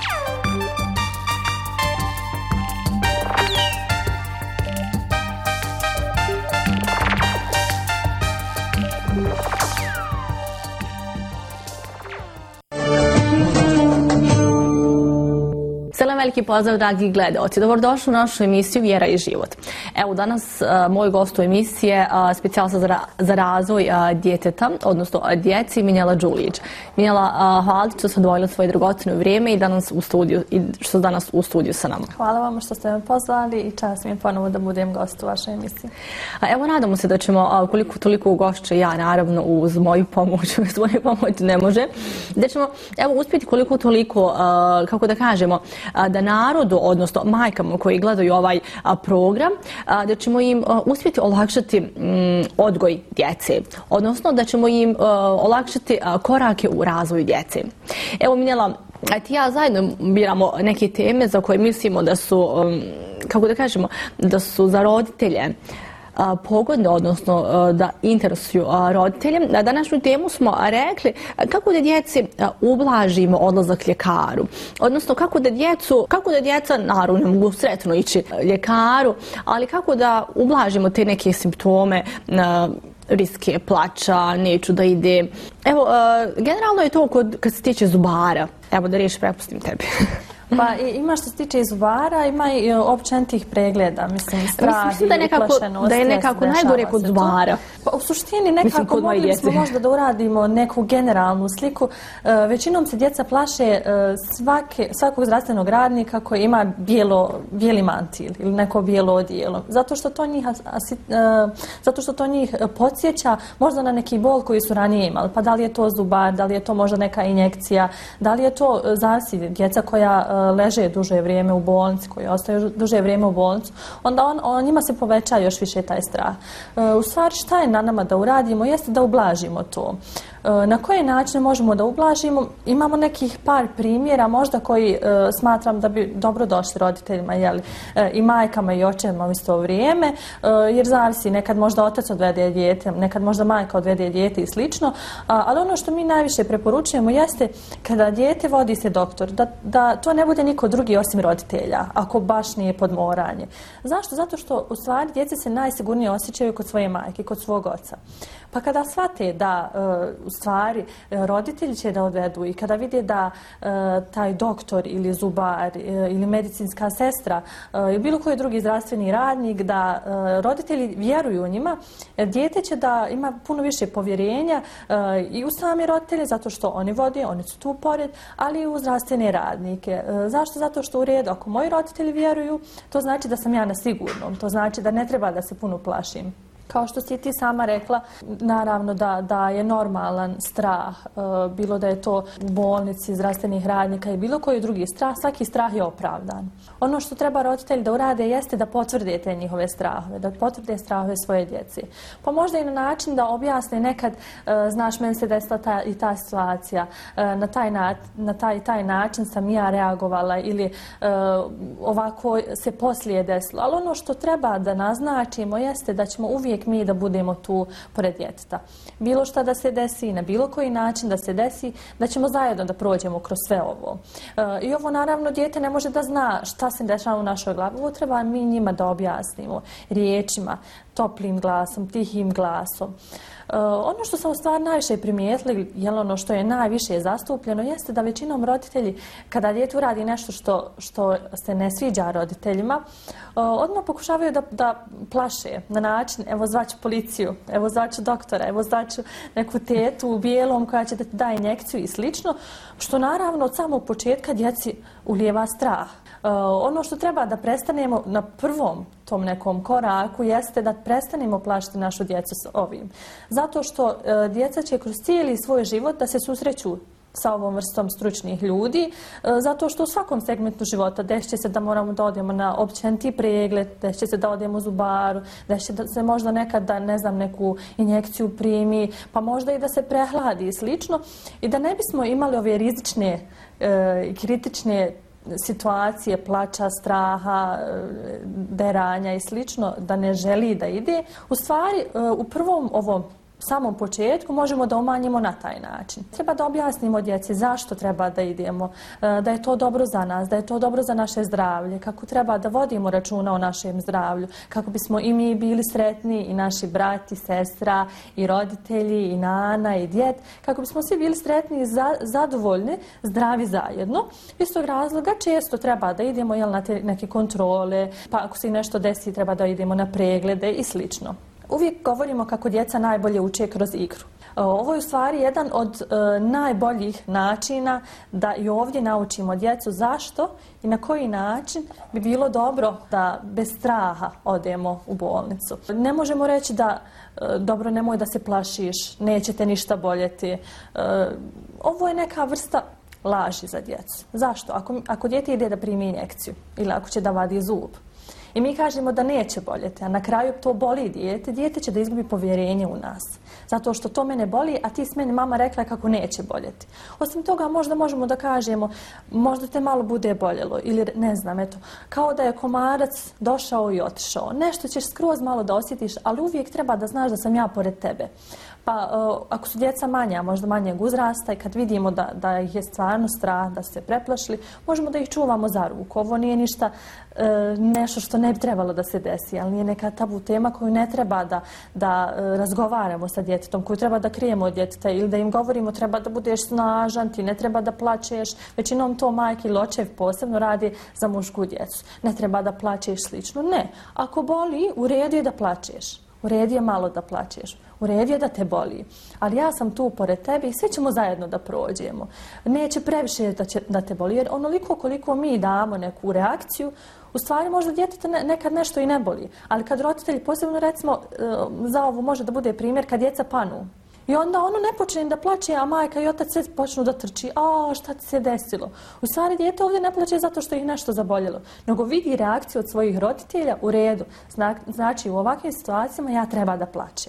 Veliki pozdrav, dragi gledaoci. Dobrodošli u našu emisiju Vjera i život. Evo, danas uh, moj gost u emisije uh, specijalista za, ra za razvoj uh, djeteta, odnosno uh, djeci, Minjela Đulić. Minjela, uh, hvala što ste odvojili svoje dragocjeno vrijeme i danas u studiju, i što ste danas u studiju sa nama. Hvala vam što ste me pozvali i čast mi je ponovo da budem gost u vašoj emisiji. Uh, evo, nadamo se da ćemo, uh, koliko toliko ugošće ja, naravno, uz moju pomoć, uz moju pomoć ne može, da ćemo, evo, uspjeti koliko toliko, uh, kako da kažemo, uh, da narodu, odnosno majkama koji gledaju ovaj a, program, a, da ćemo im a, uspjeti olakšati m, odgoj djece, odnosno da ćemo im a, olakšati a, korake u razvoju djece. Evo, Minjela, ti ja zajedno biramo neke teme za koje mislimo da su, um, kako da kažemo, da su za roditelje pogodne, odnosno da interesuju roditelje. Na današnju temu smo rekli kako da djeci ublažimo odlazak ljekaru, odnosno kako da djecu, kako da djeca naravno mogu sretno ići ljekaru, ali kako da ublažimo te neke simptome, riske plača, neću da ide. Evo, generalno je to kod, kad se tiče zubara. Evo da riješi, prepustim tebi. Pa ima što se tiče i zubara, ima i općenitih pregleda, mislim, strah mislim, da i uplašenost. Da je nekako najgore kod zubara. Pa, u suštini nekako mogli smo možda da uradimo neku generalnu sliku. Uh, većinom se djeca plaše uh, svake, svakog zdravstvenog radnika koji ima bijelo, bijeli mantil ili neko bijelo odijelo. Zato što to njih, asi, uh, zato što to njih podsjeća možda na neki bol koji su ranije imali. Pa da li je to zubar, da li je to možda neka injekcija, da li je to zavisi djeca koja uh, leže duže vrijeme u bolnici, koji ostaju duže vrijeme u bolnicu, onda on, on, njima se poveća još više taj strah. Uh, u stvari šta je na nama da uradimo jeste da ublažimo to. Na koje načine možemo da ublažimo? Imamo nekih par primjera možda koji smatram da bi dobro došli roditeljima, jeli, i majkama i očevima u isto vrijeme, jer zavisi, nekad možda otac odvede dijete, nekad možda majka odvede dijete i slično, ali ono što mi najviše preporučujemo jeste kada dijete vodi se doktor, da, da to ne bude niko drugi osim roditelja, ako baš nije podmoranje. Zašto? Zato što u stvari djeca se najsigurnije osjećaju kod svoje majke, kod svog oca. Pa kada shvate da u stvari roditelji će da odvedu i kada vide da taj doktor ili zubar ili medicinska sestra ili bilo koji drugi zdravstveni radnik, da roditelji vjeruju u njima, dijete će da ima puno više povjerenja i u sami roditelje, zato što oni vode, oni su tu pored, ali i u zdravstvene radnike. Zašto? Zato što u redu, ako moji roditelji vjeruju, to znači da sam ja na sigurnom, to znači da ne treba da se puno plašim. Kao što si ti sama rekla, naravno da, da je normalan strah, bilo da je to u bolnici, zdravstvenih radnika i bilo koji drugi strah, svaki strah je opravdan. Ono što treba roditelji da urade jeste da potvrde te njihove strahove, da potvrde strahove svoje djece. Pa možda i na način da objasne nekad, znaš, meni se desila ta, i ta situacija, na taj, na, na taj, taj način sam ja reagovala ili ovako se poslije desilo. Ali ono što treba da naznačimo jeste da ćemo uvijek mi da budemo tu pored djeteta. Bilo šta da se desi, na bilo koji način da se desi, da ćemo zajedno da prođemo kroz sve ovo. E, I ovo naravno dijete ne može da zna šta se dešava u našoj glavi. Ovo treba mi njima da objasnimo riječima, toplim glasom, tihim glasom. Uh, ono što sam u stvari najviše primijetili, jel ono što je najviše zastupljeno, jeste da većinom roditelji, kada dijete uradi nešto što, što se ne sviđa roditeljima, uh, odmah pokušavaju da, da plaše na način, evo zvaću policiju, evo zvaću doktora, evo zvaću neku tetu u bijelom koja će da ti da injekciju i slično, što naravno od samog početka djeci ulijeva strah. Uh, ono što treba da prestanemo na prvom tom nekom koraku jeste da prestanemo plašiti našu djecu s ovim. Zato što e, djeca će kroz cijeli svoj život da se susreću sa ovom vrstom stručnih ljudi, e, zato što u svakom segmentu života desit će se da moramo da odemo na općeniti pregled, desit će se da odemo u zubaru, desit će da se možda nekad da, ne znam, neku injekciju primi, pa možda i da se prehladi i slično. I da ne bismo imali ove rizične i e, kritične situacije, plača, straha, deranja i slično, da ne želi da ide, u stvari u prvom ovom samom početku možemo da umanjimo na taj način. Treba da objasnimo djeci zašto treba da idemo, da je to dobro za nas, da je to dobro za naše zdravlje, kako treba da vodimo računa o našem zdravlju, kako bismo i mi bili sretni, i naši brat, i sestra, i roditelji, i nana, i djed, kako bismo svi bili sretni i za, zadovoljni, zdravi zajedno. Iz tog razloga često treba da idemo, jel, na te neke kontrole, pa ako se nešto desi treba da idemo na preglede i slično. Uvijek govorimo kako djeca najbolje uče kroz igru. Ovo je u stvari jedan od e, najboljih načina da i ovdje naučimo djecu zašto i na koji način bi bilo dobro da bez straha odemo u bolnicu. Ne možemo reći da e, dobro, nemoj da se plašiš, neće te ništa boljeti. E, ovo je neka vrsta laži za djecu. Zašto? Ako, ako dijete ide da primi injekciju ili ako će da vadi zub, i mi kažemo da neće boljeti, a na kraju to boli dijete, dijete će da izgubi povjerenje u nas. Zato što to mene boli, a ti s meni mama rekla kako neće boljeti. Osim toga, možda možemo da kažemo, možda te malo bude boljelo, ili ne znam, eto, kao da je komarac došao i otišao. Nešto ćeš skroz malo da osjetiš, ali uvijek treba da znaš da sam ja pored tebe. Pa uh, ako su djeca manja, možda manjeg uzrasta i kad vidimo da, da ih je stvarno strah, da su se preplašili, možemo da ih čuvamo za ruku. Ovo nije ništa uh, nešto što ne bi trebalo da se desi, ali nije neka tabu tema koju ne treba da, da uh, razgovaramo sa djetetom, koju treba da krijemo od djeteta ili da im govorimo treba da budeš snažan, ti ne treba da plačeš. Većinom to majke ili očev posebno radi za mušku djecu. Ne treba da plačeš slično. Ne. Ako boli, u redu je da plačeš. U redu je malo da plačeš. U redu je da te boli. Ali ja sam tu pored tebe i svi ćemo zajedno da prođemo. Neće previše da, će, da te boli. Jer onoliko koliko mi damo neku reakciju, u stvari možda djeteta ne, nekad nešto i ne boli. Ali kad roditelji, posebno recimo za ovo može da bude primjer kad djeca panu. I onda ono ne počne da plače, a majka i otac sve počnu da trči. A šta ti se desilo? U stvari dijete ovdje ne plače zato što ih nešto zaboljelo, nego vidi reakciju od svojih roditelja u redu. Zna, znači u ovakvim situacijama ja treba da plačem.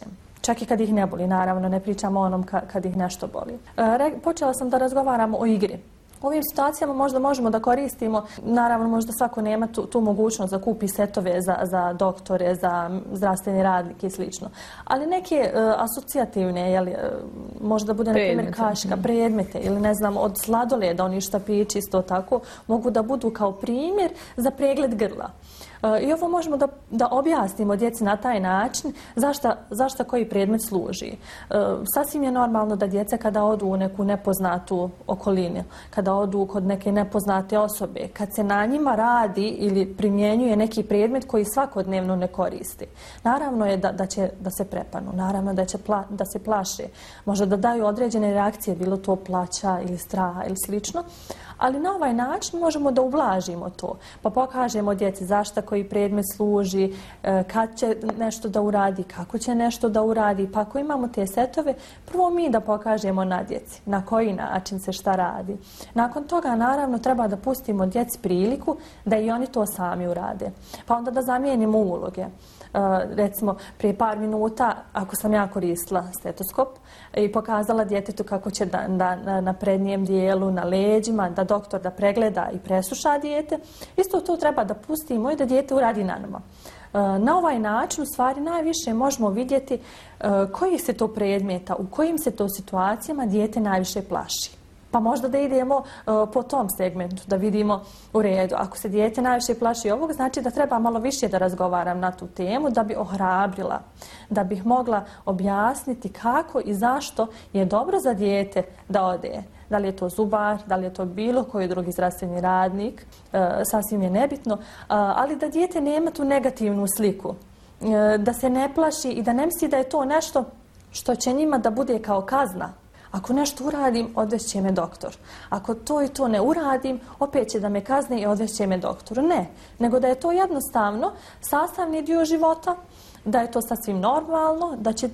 čak i kad ih ne boli, naravno, ne pričamo o onom kad ih nešto boli. Počela sam da razgovaram o igri. U ovim situacijama možda možemo da koristimo, naravno možda svako nema tu, tu mogućnost da kupi setove za, za doktore, za zdravstveni radnike i slično. Ali neke uh, asocijativne, jeli, uh, možda bude na primjer kaška, predmete ili ne znam od sladoleda, oni štapići isto tako, mogu da budu kao primjer za pregled grla. I ovo možemo da, da objasnimo djeci na taj način zašta, zašta koji predmet služi. E, sasvim je normalno da djeca kada odu u neku nepoznatu okolinu, kada odu kod neke nepoznate osobe, kad se na njima radi ili primjenjuje neki predmet koji svakodnevno ne koristi. Naravno je da, da će da se prepanu, naravno da će pla, da se plaše, možda da daju određene reakcije, bilo to plaća ili straha ili slično. Ali na ovaj način možemo da ublažimo to, pa pokažemo djeci zašta koji predmet služi, kad će nešto da uradi, kako će nešto da uradi, pa ako imamo te setove, prvo mi da pokažemo na djeci, na koji način se šta radi. Nakon toga, naravno, treba da pustimo djeci priliku da i oni to sami urade, pa onda da zamijenimo uloge. Uh, recimo, prije par minuta, ako sam ja koristila stetoskop i pokazala djetetu kako će da, da, na, na prednjem dijelu, na leđima, da doktor da pregleda i presluša dijete, isto to treba da pustimo i da dijete uradi na nama. Uh, na ovaj način, u stvari, najviše možemo vidjeti uh, kojih se to predmeta, u kojim se to situacijama dijete najviše plaši. Pa možda da idemo uh, po tom segmentu, da vidimo u redu. Ako se dijete najviše plaši ovog, znači da treba malo više da razgovaram na tu temu, da bi ohrabrila, da bih mogla objasniti kako i zašto je dobro za dijete da ode. Da li je to zubar, da li je to bilo koji drugi zdravstveni radnik, uh, sasvim je nebitno, uh, ali da dijete nema tu negativnu sliku, uh, da se ne plaši i da ne misli da je to nešto što će njima da bude kao kazna. Ako nešto uradim, odvešće me doktor. Ako to i to ne uradim, opet će da me kazne i odvešće me doktoru. Ne, nego da je to jednostavno sastavni dio života, da je to sasvim normalno, da će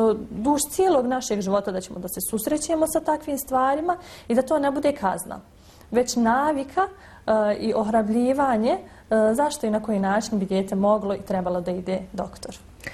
duž cijelog našeg života da ćemo da se susrećemo sa takvim stvarima i da to ne bude kazna, već navika uh, i ohrabljivanje uh, zašto i na koji način bi dijete moglo i trebalo da ide doktor.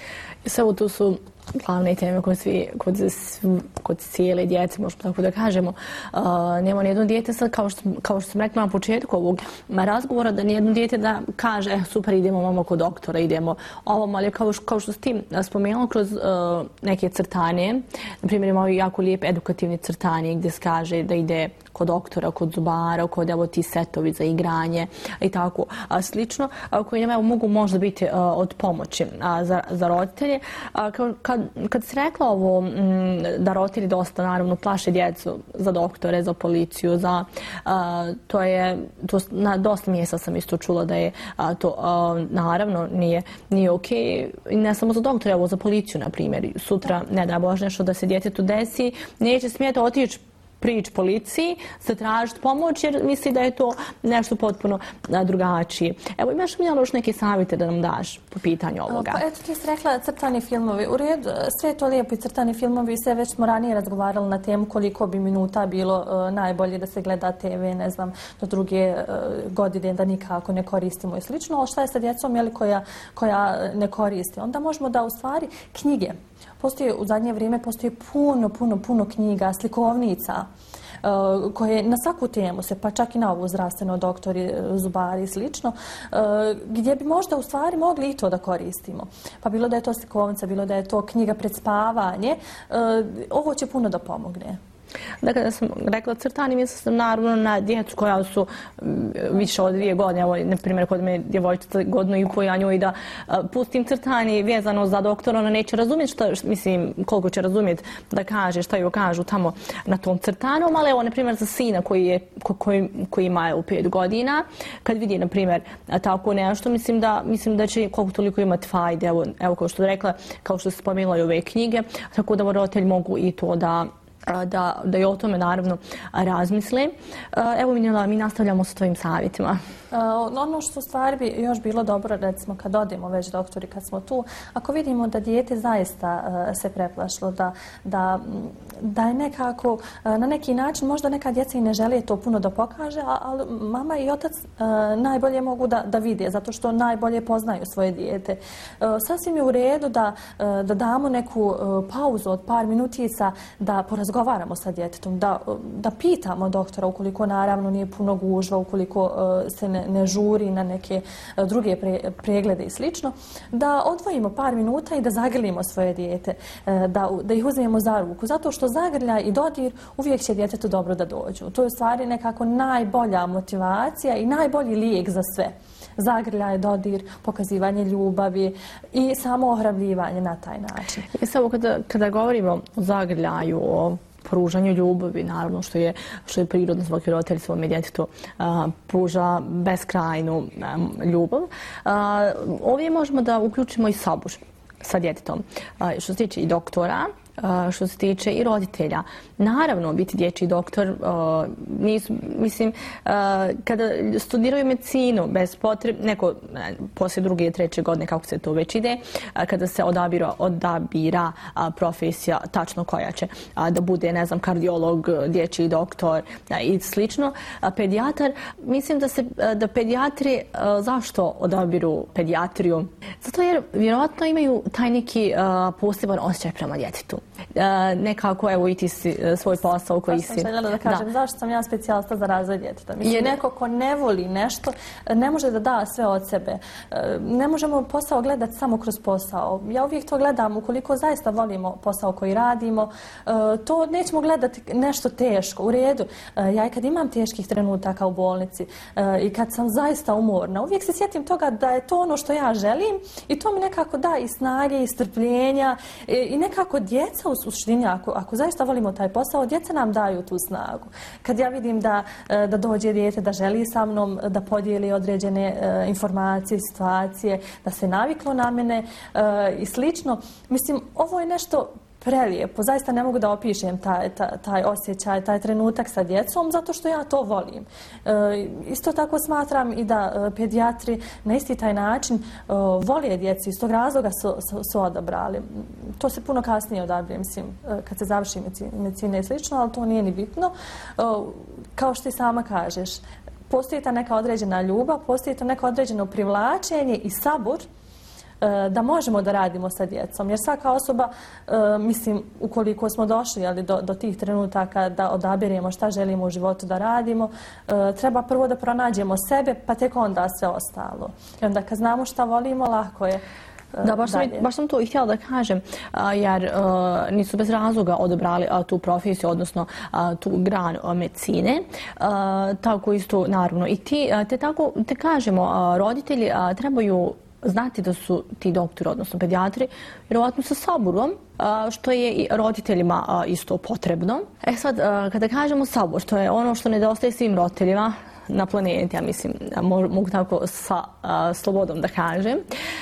Samo tu su glavne teme kod, svi, kod, kod cijele djece, možemo tako da kažemo. Uh, nema nijedno dijete sad, kao što, kao što sam rekla na početku ovog razgovora, da nijedno dijete da kaže eh, super, idemo mamo kod doktora, idemo ovom, ali kao, kao što si ti spomenula kroz uh, neke crtanje, na primjer imamo jako lijep edukativni crtanje gdje se kaže da ide kod doktora, kod zubara, kod evo ti setovi za igranje i tako a, slično, a, koji nam evo, mogu možda biti a, od pomoći a, za, za roditelje. A, kad, kad si rekla ovo m, da roditelji dosta naravno plaše djecu za doktore, za policiju, za, a, to je, to, na dosta mjesta sam isto čula da je a, to a, naravno nije, nije okej. I ne samo za doktore, evo za policiju, na primjer. Sutra, ne da Bože, nešto da se djetetu desi, neće smjeti otići prič policiji, se tražiti pomoć jer misli da je to nešto potpuno drugačije. Evo, imaš li još neke savjete da nam daš po pitanju ovoga? Pa eto, ti si rekla crtani filmovi. U redu, sve je to lijepo i crtani filmovi, sve već smo ranije razgovarali na temu koliko bi minuta bilo uh, najbolje da se gleda te ve, ne znam, do druge uh, godine da nikako ne koristimo i slično, ali šta je sa djecom jeli, koja, koja ne koriste? Onda možemo da u stvari knjige. Postoje, u zadnje vrijeme postoji puno, puno, puno knjiga, slikovnica uh, koje na svaku temu se, pa čak i na ovu zdravstveno, doktori, zubari i slično, uh, gdje bi možda u stvari mogli i to da koristimo. Pa bilo da je to slikovnica, bilo da je to knjiga pred spavanje, uh, ovo će puno da pomogne. Dakle, da sam rekla crtani, mislim sam naravno na djecu koja su više od dvije godine. Evo, na primjer, kod me djevojčica godinu i po, ja njoj da uh, pustim crtani vezano za doktora, ona neće razumjeti što, što, mislim, koliko će razumjeti da kaže, šta joj kažu tamo na tom crtanom, ali evo, na primjer, za sina koji, je, ko, koji, koji ima u pet godina, kad vidi, na primjer, tako nešto, mislim da, mislim da će koliko toliko imati fajde, evo, evo kao što je rekla, kao što se spomenula i ove knjige, tako da roditelji mogu i to da da, da i o tome naravno razmisle. Evo Minela, mi nastavljamo sa tvojim savjetima. Ono što u stvari bi još bilo dobro, recimo kad odemo već doktori, kad smo tu, ako vidimo da dijete zaista se preplašilo, da, da, da je nekako na neki način, možda neka djeca i ne žele to puno da pokaže, ali mama i otac najbolje mogu da, da vide, zato što najbolje poznaju svoje dijete. Sasvim je u redu da, da damo neku pauzu od par minutica, da porazgovaramo sa djetetom, da, da pitamo doktora ukoliko naravno nije puno gužva, ukoliko se ne, ne žuri na neke druge pre, preglede i slično, da odvojimo par minuta i da zagrlimo svoje dijete, da, da ih uzmemo za ruku, zato što zagrljaj i dodir uvijek će djetetu dobro da dođu. To je u stvari nekako najbolja motivacija i najbolji lijek za sve. Zagrljaj, dodir, pokazivanje ljubavi i samo ohrabljivanje na taj način. I samo kada, kada govorimo o zagrljaju, o pružanju ljubavi, naravno što je, što je prirodno, svaki roditelj svome djetetu a, pruža beskrajnu a, ljubav. A, ovdje možemo da uključimo i sabur sa djetetom. A, što se tiče i doktora, što se tiče i roditelja. Naravno, biti dječji doktor, nisu, mislim, kada studiraju medicinu, bez potrebe, neko poslije druge i treće godine, kako se to već ide, kada se odabira, odabira profesija tačno koja će da bude, ne znam, kardiolog, dječji doktor i slično, pedijatar, mislim da se, da pedijatri, zašto odabiru pedijatriju? Zato jer vjerojatno imaju taj neki poseban osjećaj prema djetetu. Uh, nekako, evo, i ti si uh, svoj posao koji si... Ja sam željela da kažem, da. Zašto sam ja specijalista za razvoj djeteta? Mislim, Jer... neko ko ne voli nešto, ne može da da sve od sebe. Uh, ne možemo posao gledati samo kroz posao. Ja uvijek to gledam, ukoliko zaista volimo posao koji radimo, uh, to nećemo gledati nešto teško, u redu. Uh, ja i kad imam teških trenutaka u bolnici uh, i kad sam zaista umorna, uvijek se sjetim toga da je to ono što ja želim i to mi nekako da i snage i strpljenja i, i nekako djeca u suštini, ako, ako zaista volimo taj posao, djeca nam daju tu snagu. Kad ja vidim da, da dođe dijete, da želi sa mnom da podijeli određene uh, informacije, situacije, da se naviklo na mene uh, i slično, mislim, ovo je nešto prelijepo. Zaista ne mogu da opišem taj, taj, taj osjećaj, taj trenutak sa djecom, zato što ja to volim. E, isto tako smatram i da e, pedijatri na isti taj način e, vole djecu, iz tog razloga su, su, su odabrali. To se puno kasnije odabire, mislim, e, kad se završi medicina i slično, ali to nije ni bitno. E, kao što i sama kažeš, postoji ta neka određena ljubav, postoji to neko određeno privlačenje i sabur da možemo da radimo sa djecom. Jer svaka osoba, mislim, ukoliko smo došli ali, do, do tih trenutaka da odabiremo šta želimo u životu da radimo, treba prvo da pronađemo sebe, pa tek onda sve ostalo. I onda kad znamo šta volimo, lako je. Da, baš sam, baš sam to i htjela da kažem, jer uh, nisu bez razloga odabrali uh, tu profesiju, odnosno uh, tu granu uh, medicine. Uh, tako isto, naravno, i ti, uh, te tako, te kažemo, uh, roditelji uh, trebaju znati da su ti doktori, odnosno pedijatri, vjerovatno sa saburom, što je i roditeljima isto potrebno. E sad, kada kažemo sabor, to je ono što nedostaje svim roditeljima na planeti, ja mislim, mogu tako sa a, slobodom da kažem.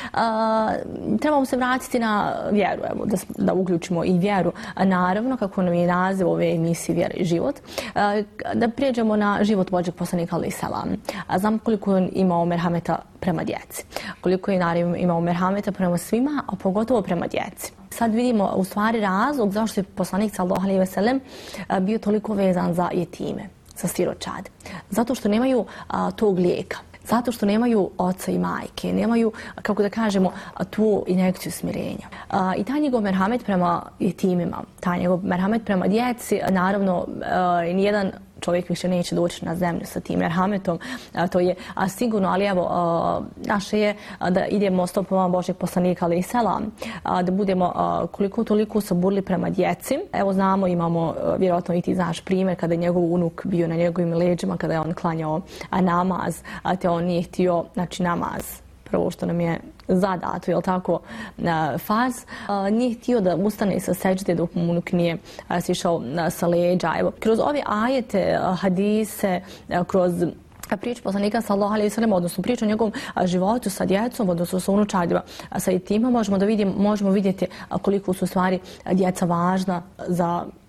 A, trebamo se vratiti na vjeru, evo, da, da uključimo i vjeru. A, naravno, kako nam je naziv ove emisije Vjera i život, a, da prijeđemo na život Božjeg poslanika alejhi selam. Znam koliko je imao merhameta prema djeci, koliko je naravno imao merhameta prema svima, a pogotovo prema djeci. Sad vidimo u stvari razlog zašto je poslanik sallallahu alejhi ve sellem bio toliko vezan za jetime, za siročad. Zato što nemaju a, tog lijeka. Zato što nemaju oca i majke, nemaju, kako da kažemo, tu injekciju smirenja. A, I taj njegov merhamet prema jetimima, taj njegov merhamet prema djeci, naravno, a, nijedan čovjek više neće doći na zemlju sa tim merhametom, a, to je a, sigurno, ali evo, a, naše je a, da idemo stopama Božjeg poslanika alejhi selam, a, da budemo a, koliko toliko saburli prema djeci. Evo znamo, imamo, a, vjerojatno i ti znaš primjer, kada je njegov unuk bio na njegovim leđima, kada je on klanjao a, namaz, a te on nije htio, znači namaz, prvo što nam je zadato, jel tako, faz, nije htio da ustane sa sećde dok mu unuk nije sišao sa leđa. Evo, kroz ove ajete, hadise, kroz priču poslanika sallallahu alejhi ve sellem, odnosno priču o njegovom životu sa djecom, odnosno sa unučadima, sa jetima, možemo da vidimo, možemo vidjeti koliko su stvari djeca važna za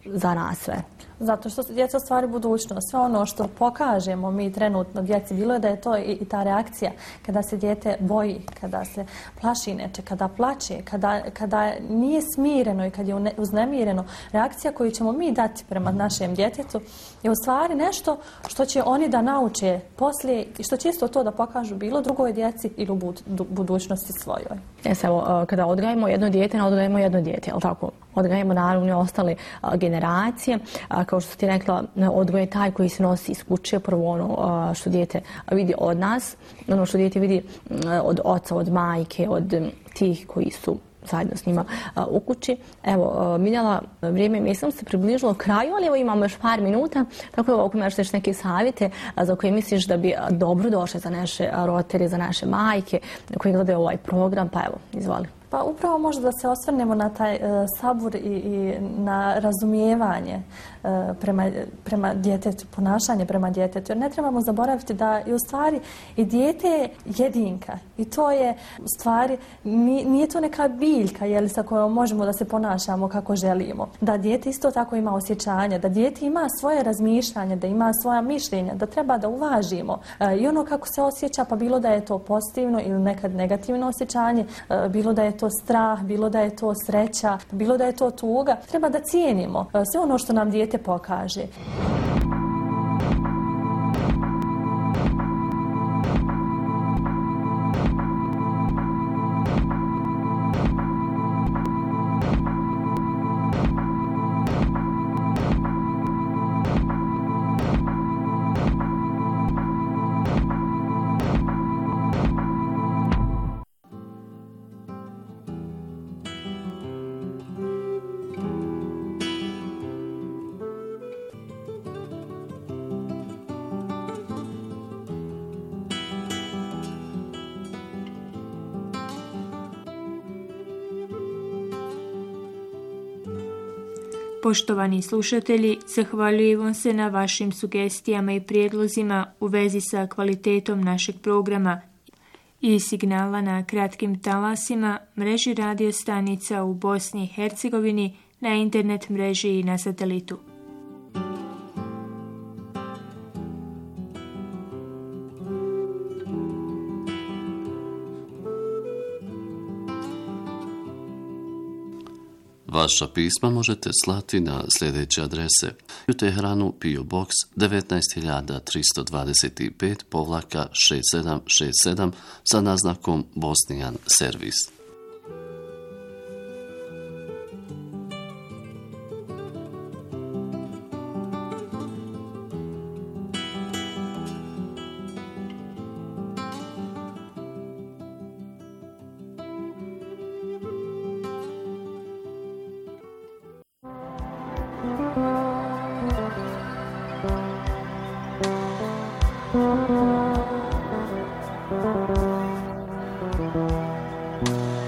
za nas sve? Zato što su djeca stvari budućnost. Sve ono što pokažemo mi trenutno djeci, bilo je da je to i, i ta reakcija kada se dijete boji, kada se plaši neče, kada plače, kada, kada nije smireno i kad je uznemireno, reakcija koju ćemo mi dati prema našem djetetu je u stvari nešto što će oni da nauče poslije i što će isto to da pokažu bilo drugoj djeci ili u budućnosti svojoj. Jes, evo, kada odgajamo jedno dijete, ne odgajamo jedno dijete, je li tako? Odgajamo naravno i ostale a, generacije. A, kao što ti rekla, odgoj je taj koji se nosi iz kuće, prvo ono a, što dijete vidi od nas, ono što dijete vidi a, od oca, od majke, od m, tih koji su zajedno s njima a, u kući. Evo, Miljana, vrijeme mislim se približilo kraju, ali evo imamo još par minuta, tako evo ako imaš još neke savjete a, za koje misliš da bi dobro došle za naše roditelje, za naše majke koji gledaju ovaj program, pa evo, izvoli. Pa upravo možda da se osvrnemo na taj e, sabur i, i na razumijevanje e, prema, prema djetetu, ponašanje prema djetetu. Jer ne trebamo zaboraviti da je u stvari i dijete je jedinka. I to je u stvari, nije, nije to neka biljka jeli, sa kojom možemo da se ponašamo kako želimo. Da dijete isto tako ima osjećanja, da dijete ima svoje razmišljanje, da ima svoja mišljenja, da treba da uvažimo. E, I ono kako se osjeća, pa bilo da je to pozitivno ili nekad negativno osjećanje, e, bilo da je to strah, bilo da je to sreća, bilo da je to tuga. Treba da cijenimo sve ono što nam dijete pokaže. Poštovani slušatelji, zahvaljujem vam se na vašim sugestijama i prijedlozima u vezi sa kvalitetom našeg programa i signala na kratkim talasima, mreži radio stanica u Bosni i Hercegovini, na internet mreži i na satelitu. Vaša pisma možete slati na sljedeće adrese: u Teheranu P O Box devetnaest hiljada tristo dvadeset pet povlaka šest sedam šest sedam sa naznakom Bosnian Servis. Thank you.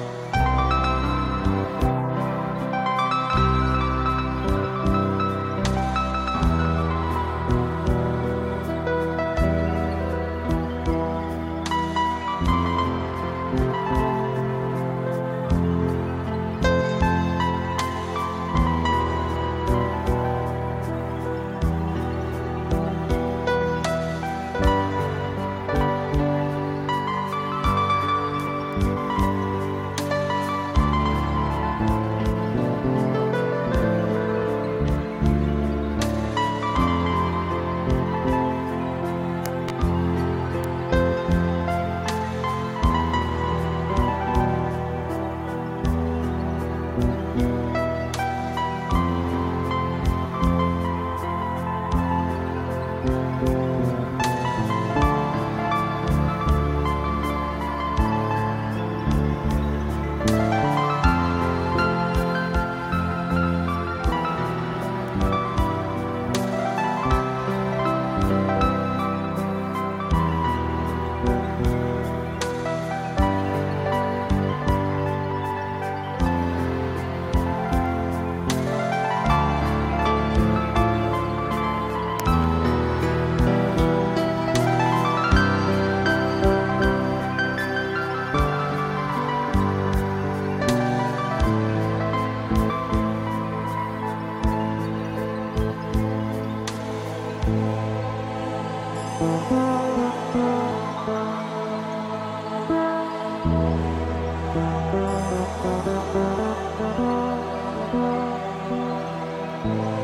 Thank you.